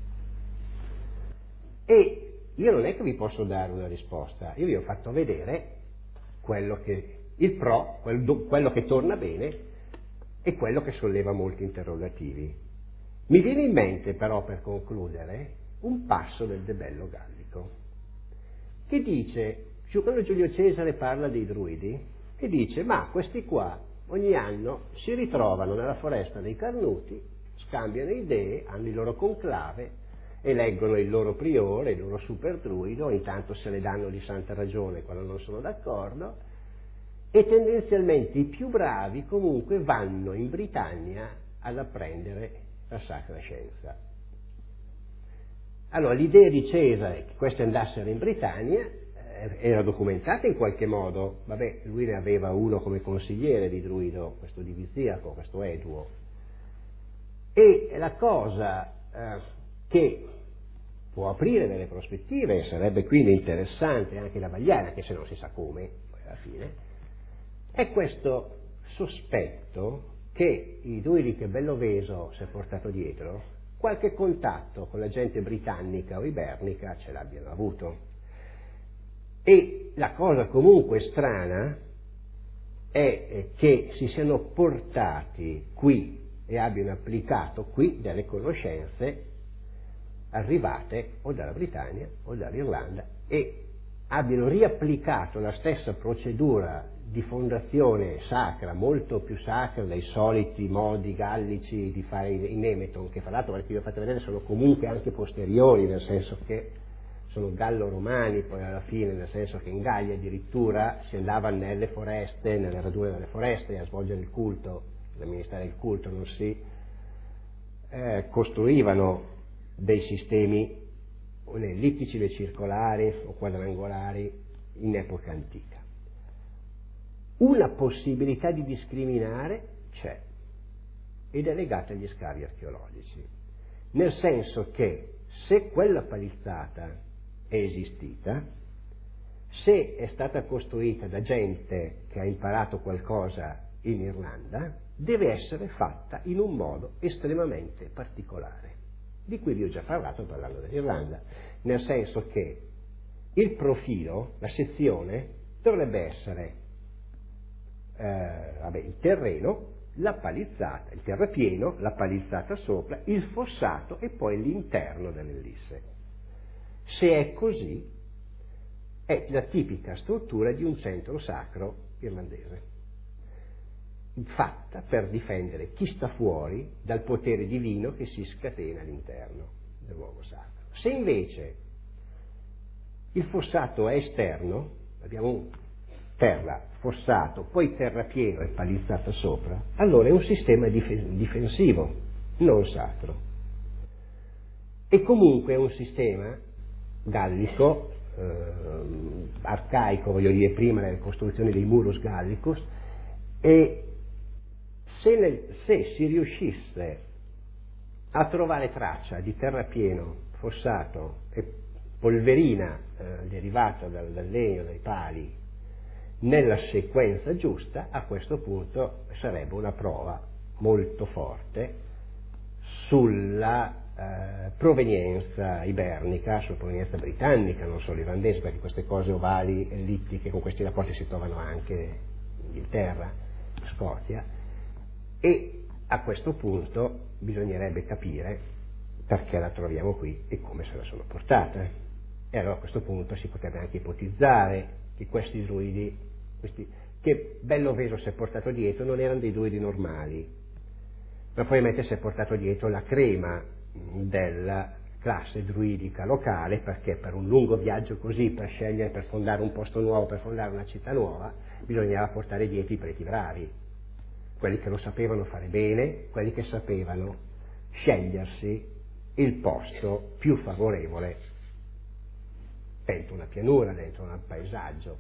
E io non è che vi posso dare una risposta, io vi ho fatto vedere quello che, il pro, quello che torna bene e quello che solleva molti interrogativi. Mi viene in mente però, per concludere, un passo del De Bello Gallico, che dice, quando Giulio Cesare parla dei druidi, che dice: ma questi qua ogni anno si ritrovano nella foresta dei Carnuti, scambiano idee, hanno il loro conclave, eleggono il loro priore, il loro super druido, intanto se ne danno di santa ragione quando non sono d'accordo, e tendenzialmente i più bravi comunque vanno in Britannia ad apprendere la sacra scienza. Allora l'idea di Cesare che questi andassero in Britannia era documentata in qualche modo. Vabbè, lui ne aveva uno come consigliere di druido, questo Divisiaco, questo Eduo, e la cosa che può aprire delle prospettive, sarebbe quindi interessante anche da vagliare, anche se non si sa come poi alla fine, è questo sospetto che i druidi che Belloveso si è portato dietro qualche contatto con la gente britannica o ibernica ce l'abbiano avuto. E la cosa comunque strana è che si siano portati qui e abbiano applicato qui delle conoscenze arrivate o dalla Britannia o dall'Irlanda e abbiano riapplicato la stessa procedura di fondazione sacra, molto più sacra dai soliti modi gallici di fare i Nemeton, che fra l'altro, perché vi ho fatto vedere, sono comunque anche posteriori, nel senso che sono gallo-romani poi alla fine, nel senso che in Gallia addirittura si andava nelle foreste, nelle radure delle foreste a svolgere il culto, ad amministrare il culto, non si costruivano dei sistemi o né ellittici né circolari o quadrangolari in epoca antica. Una possibilità di discriminare c'è ed è legata agli scavi archeologici, nel senso che se quella palizzata è esistita, se è stata costruita da gente che ha imparato qualcosa in Irlanda, deve essere fatta in un modo estremamente particolare, di cui vi ho già parlato parlando dell'Irlanda, nel senso che il profilo, la sezione, dovrebbe essere il terreno, la palizzata, il terrapieno, la palizzata sopra, il fossato e poi l'interno dell'ellisse. Se è così, è la tipica struttura di un centro sacro irlandese, fatta per difendere chi sta fuori dal potere divino che si scatena all'interno del luogo sacro. Se invece il fossato è esterno, abbiamo terra, fossato, poi terrapieno e palizzata sopra, allora è un sistema difensivo, non sacro. E comunque è un sistema gallico, arcaico, voglio dire, prima delle costruzioni dei Murus Gallicus, e se si riuscisse a trovare traccia di terrapieno, fossato e polverina derivata dal legno, dai pali, nella sequenza giusta, a questo punto sarebbe una prova molto forte sulla provenienza ibernica, sulla provenienza britannica, non solo irlandese, perché queste cose ovali, ellittiche, con questi rapporti si trovano anche in Inghilterra, in Scozia, e a questo punto bisognerebbe capire perché la troviamo qui e come se la sono portata. E allora a questo punto si potrebbe anche ipotizzare che questi druidi, che Belloveso si è portato dietro, non erano dei druidi normali, ma probabilmente si è portato dietro la crema del classe druidica locale, perché per un lungo viaggio così, per scegliere, per fondare un posto nuovo, per fondare una città nuova, bisognava portare dietro i preti bravi, quelli che lo sapevano fare bene, quelli che sapevano scegliersi il posto più favorevole dentro una pianura, dentro un paesaggio.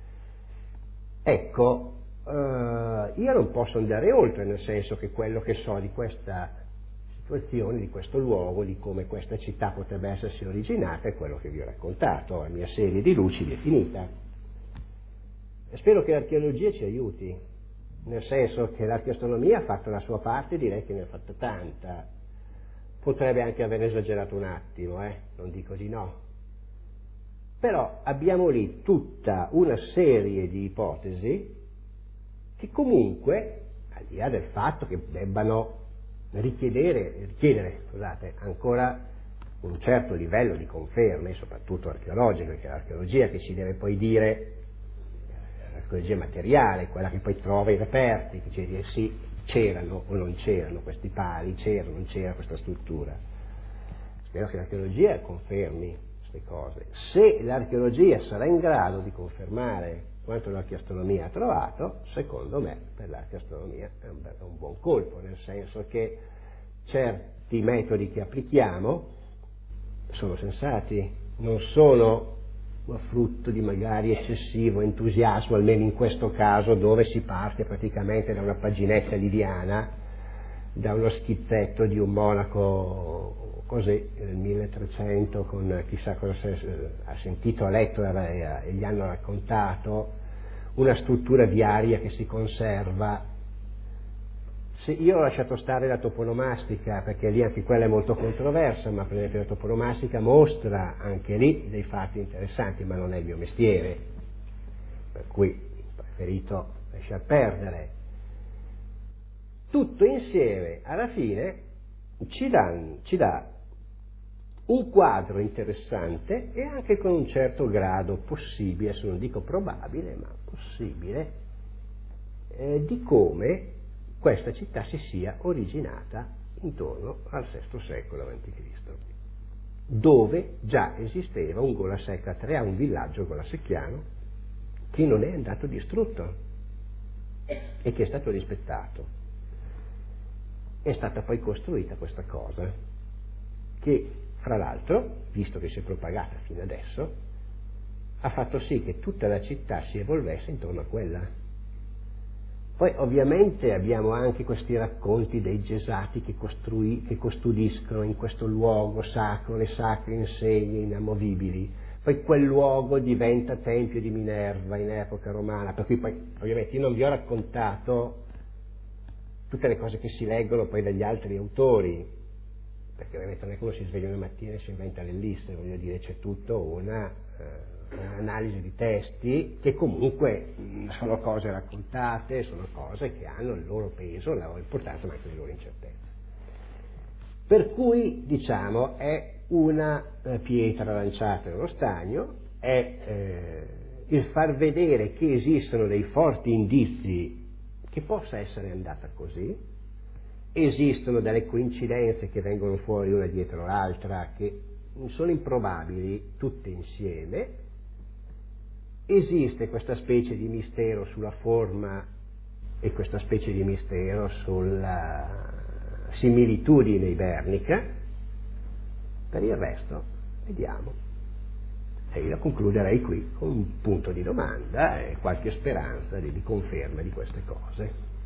Ecco, io non posso andare oltre, nel senso che quello che so di questa situazione, di questo luogo, di come questa città potrebbe essersi originata è quello che vi ho raccontato. La mia serie di lucidi è finita. E spero che l'archeologia ci aiuti, nel senso che l'archeastronomia ha fatto la sua parte, direi che ne ha fatta tanta. Potrebbe anche aver esagerato un attimo, non dico di no. Però abbiamo lì tutta una serie di ipotesi che comunque, al di là del fatto che debbano richiedere ancora un certo livello di conferme, soprattutto archeologiche, perché è l'archeologia che ci deve poi dire, l'archeologia materiale, quella che poi trova i reperti, che ci dice sì, c'erano o non c'erano questi pali, c'era o non c'era questa struttura. Spero che l'archeologia confermi queste cose. Se l'archeologia sarà in grado di confermare quanto l'archeastronomia ha trovato, secondo me per l'archeastronomia è un buon colpo, nel senso che certi metodi che applichiamo sono sensati, non sono frutto di magari eccessivo entusiasmo, almeno in questo caso dove si parte praticamente da una paginetta liviana, da uno schizzetto di un monaco così nel 1300 con chissà cosa ha sentito, ha letto e gli hanno raccontato, una struttura viaria che si conserva. Se io ho lasciato stare la toponomastica, perché lì anche quella è molto controversa, ma per esempio la toponomastica mostra anche lì dei fatti interessanti, ma non è il mio mestiere, per cui ho preferito lasciar perdere. Tutto insieme alla fine ci dà un quadro interessante e anche con un certo grado possibile, se non dico probabile, ma possibile, di come questa città si sia originata intorno al VI secolo a.C., dove già esisteva un Gola Secca 3, un villaggio golasecchiano che non è andato distrutto e che è stato rispettato. È stata poi costruita questa cosa che, fra l'altro, visto che si è propagata fino adesso, ha fatto sì che tutta la città si evolvesse intorno a quella. Poi ovviamente abbiamo anche questi racconti dei gesati che custodiscono in questo luogo sacro le sacre insegne inamovibili. Poi quel luogo diventa tempio di Minerva in epoca romana, per cui poi ovviamente io non vi ho raccontato tutte le cose che si leggono poi dagli altri autori, perché ovviamente non è che uno si sveglia una mattina e si inventa le liste, voglio dire, c'è tutto un'analisi di testi che comunque sono cose raccontate, sono cose che hanno il loro peso, la loro importanza, ma anche le loro incertezze. Per cui, diciamo, è una pietra lanciata nello stagno, è il far vedere che esistono dei forti indizi che possa essere andata così, esistono delle coincidenze che vengono fuori una dietro l'altra che sono improbabili tutte insieme, esiste questa specie di mistero sulla forma e questa specie di mistero sulla similitudine ibernica. Per il resto vediamo, e io concluderei qui con un punto di domanda e qualche speranza di conferma di queste cose.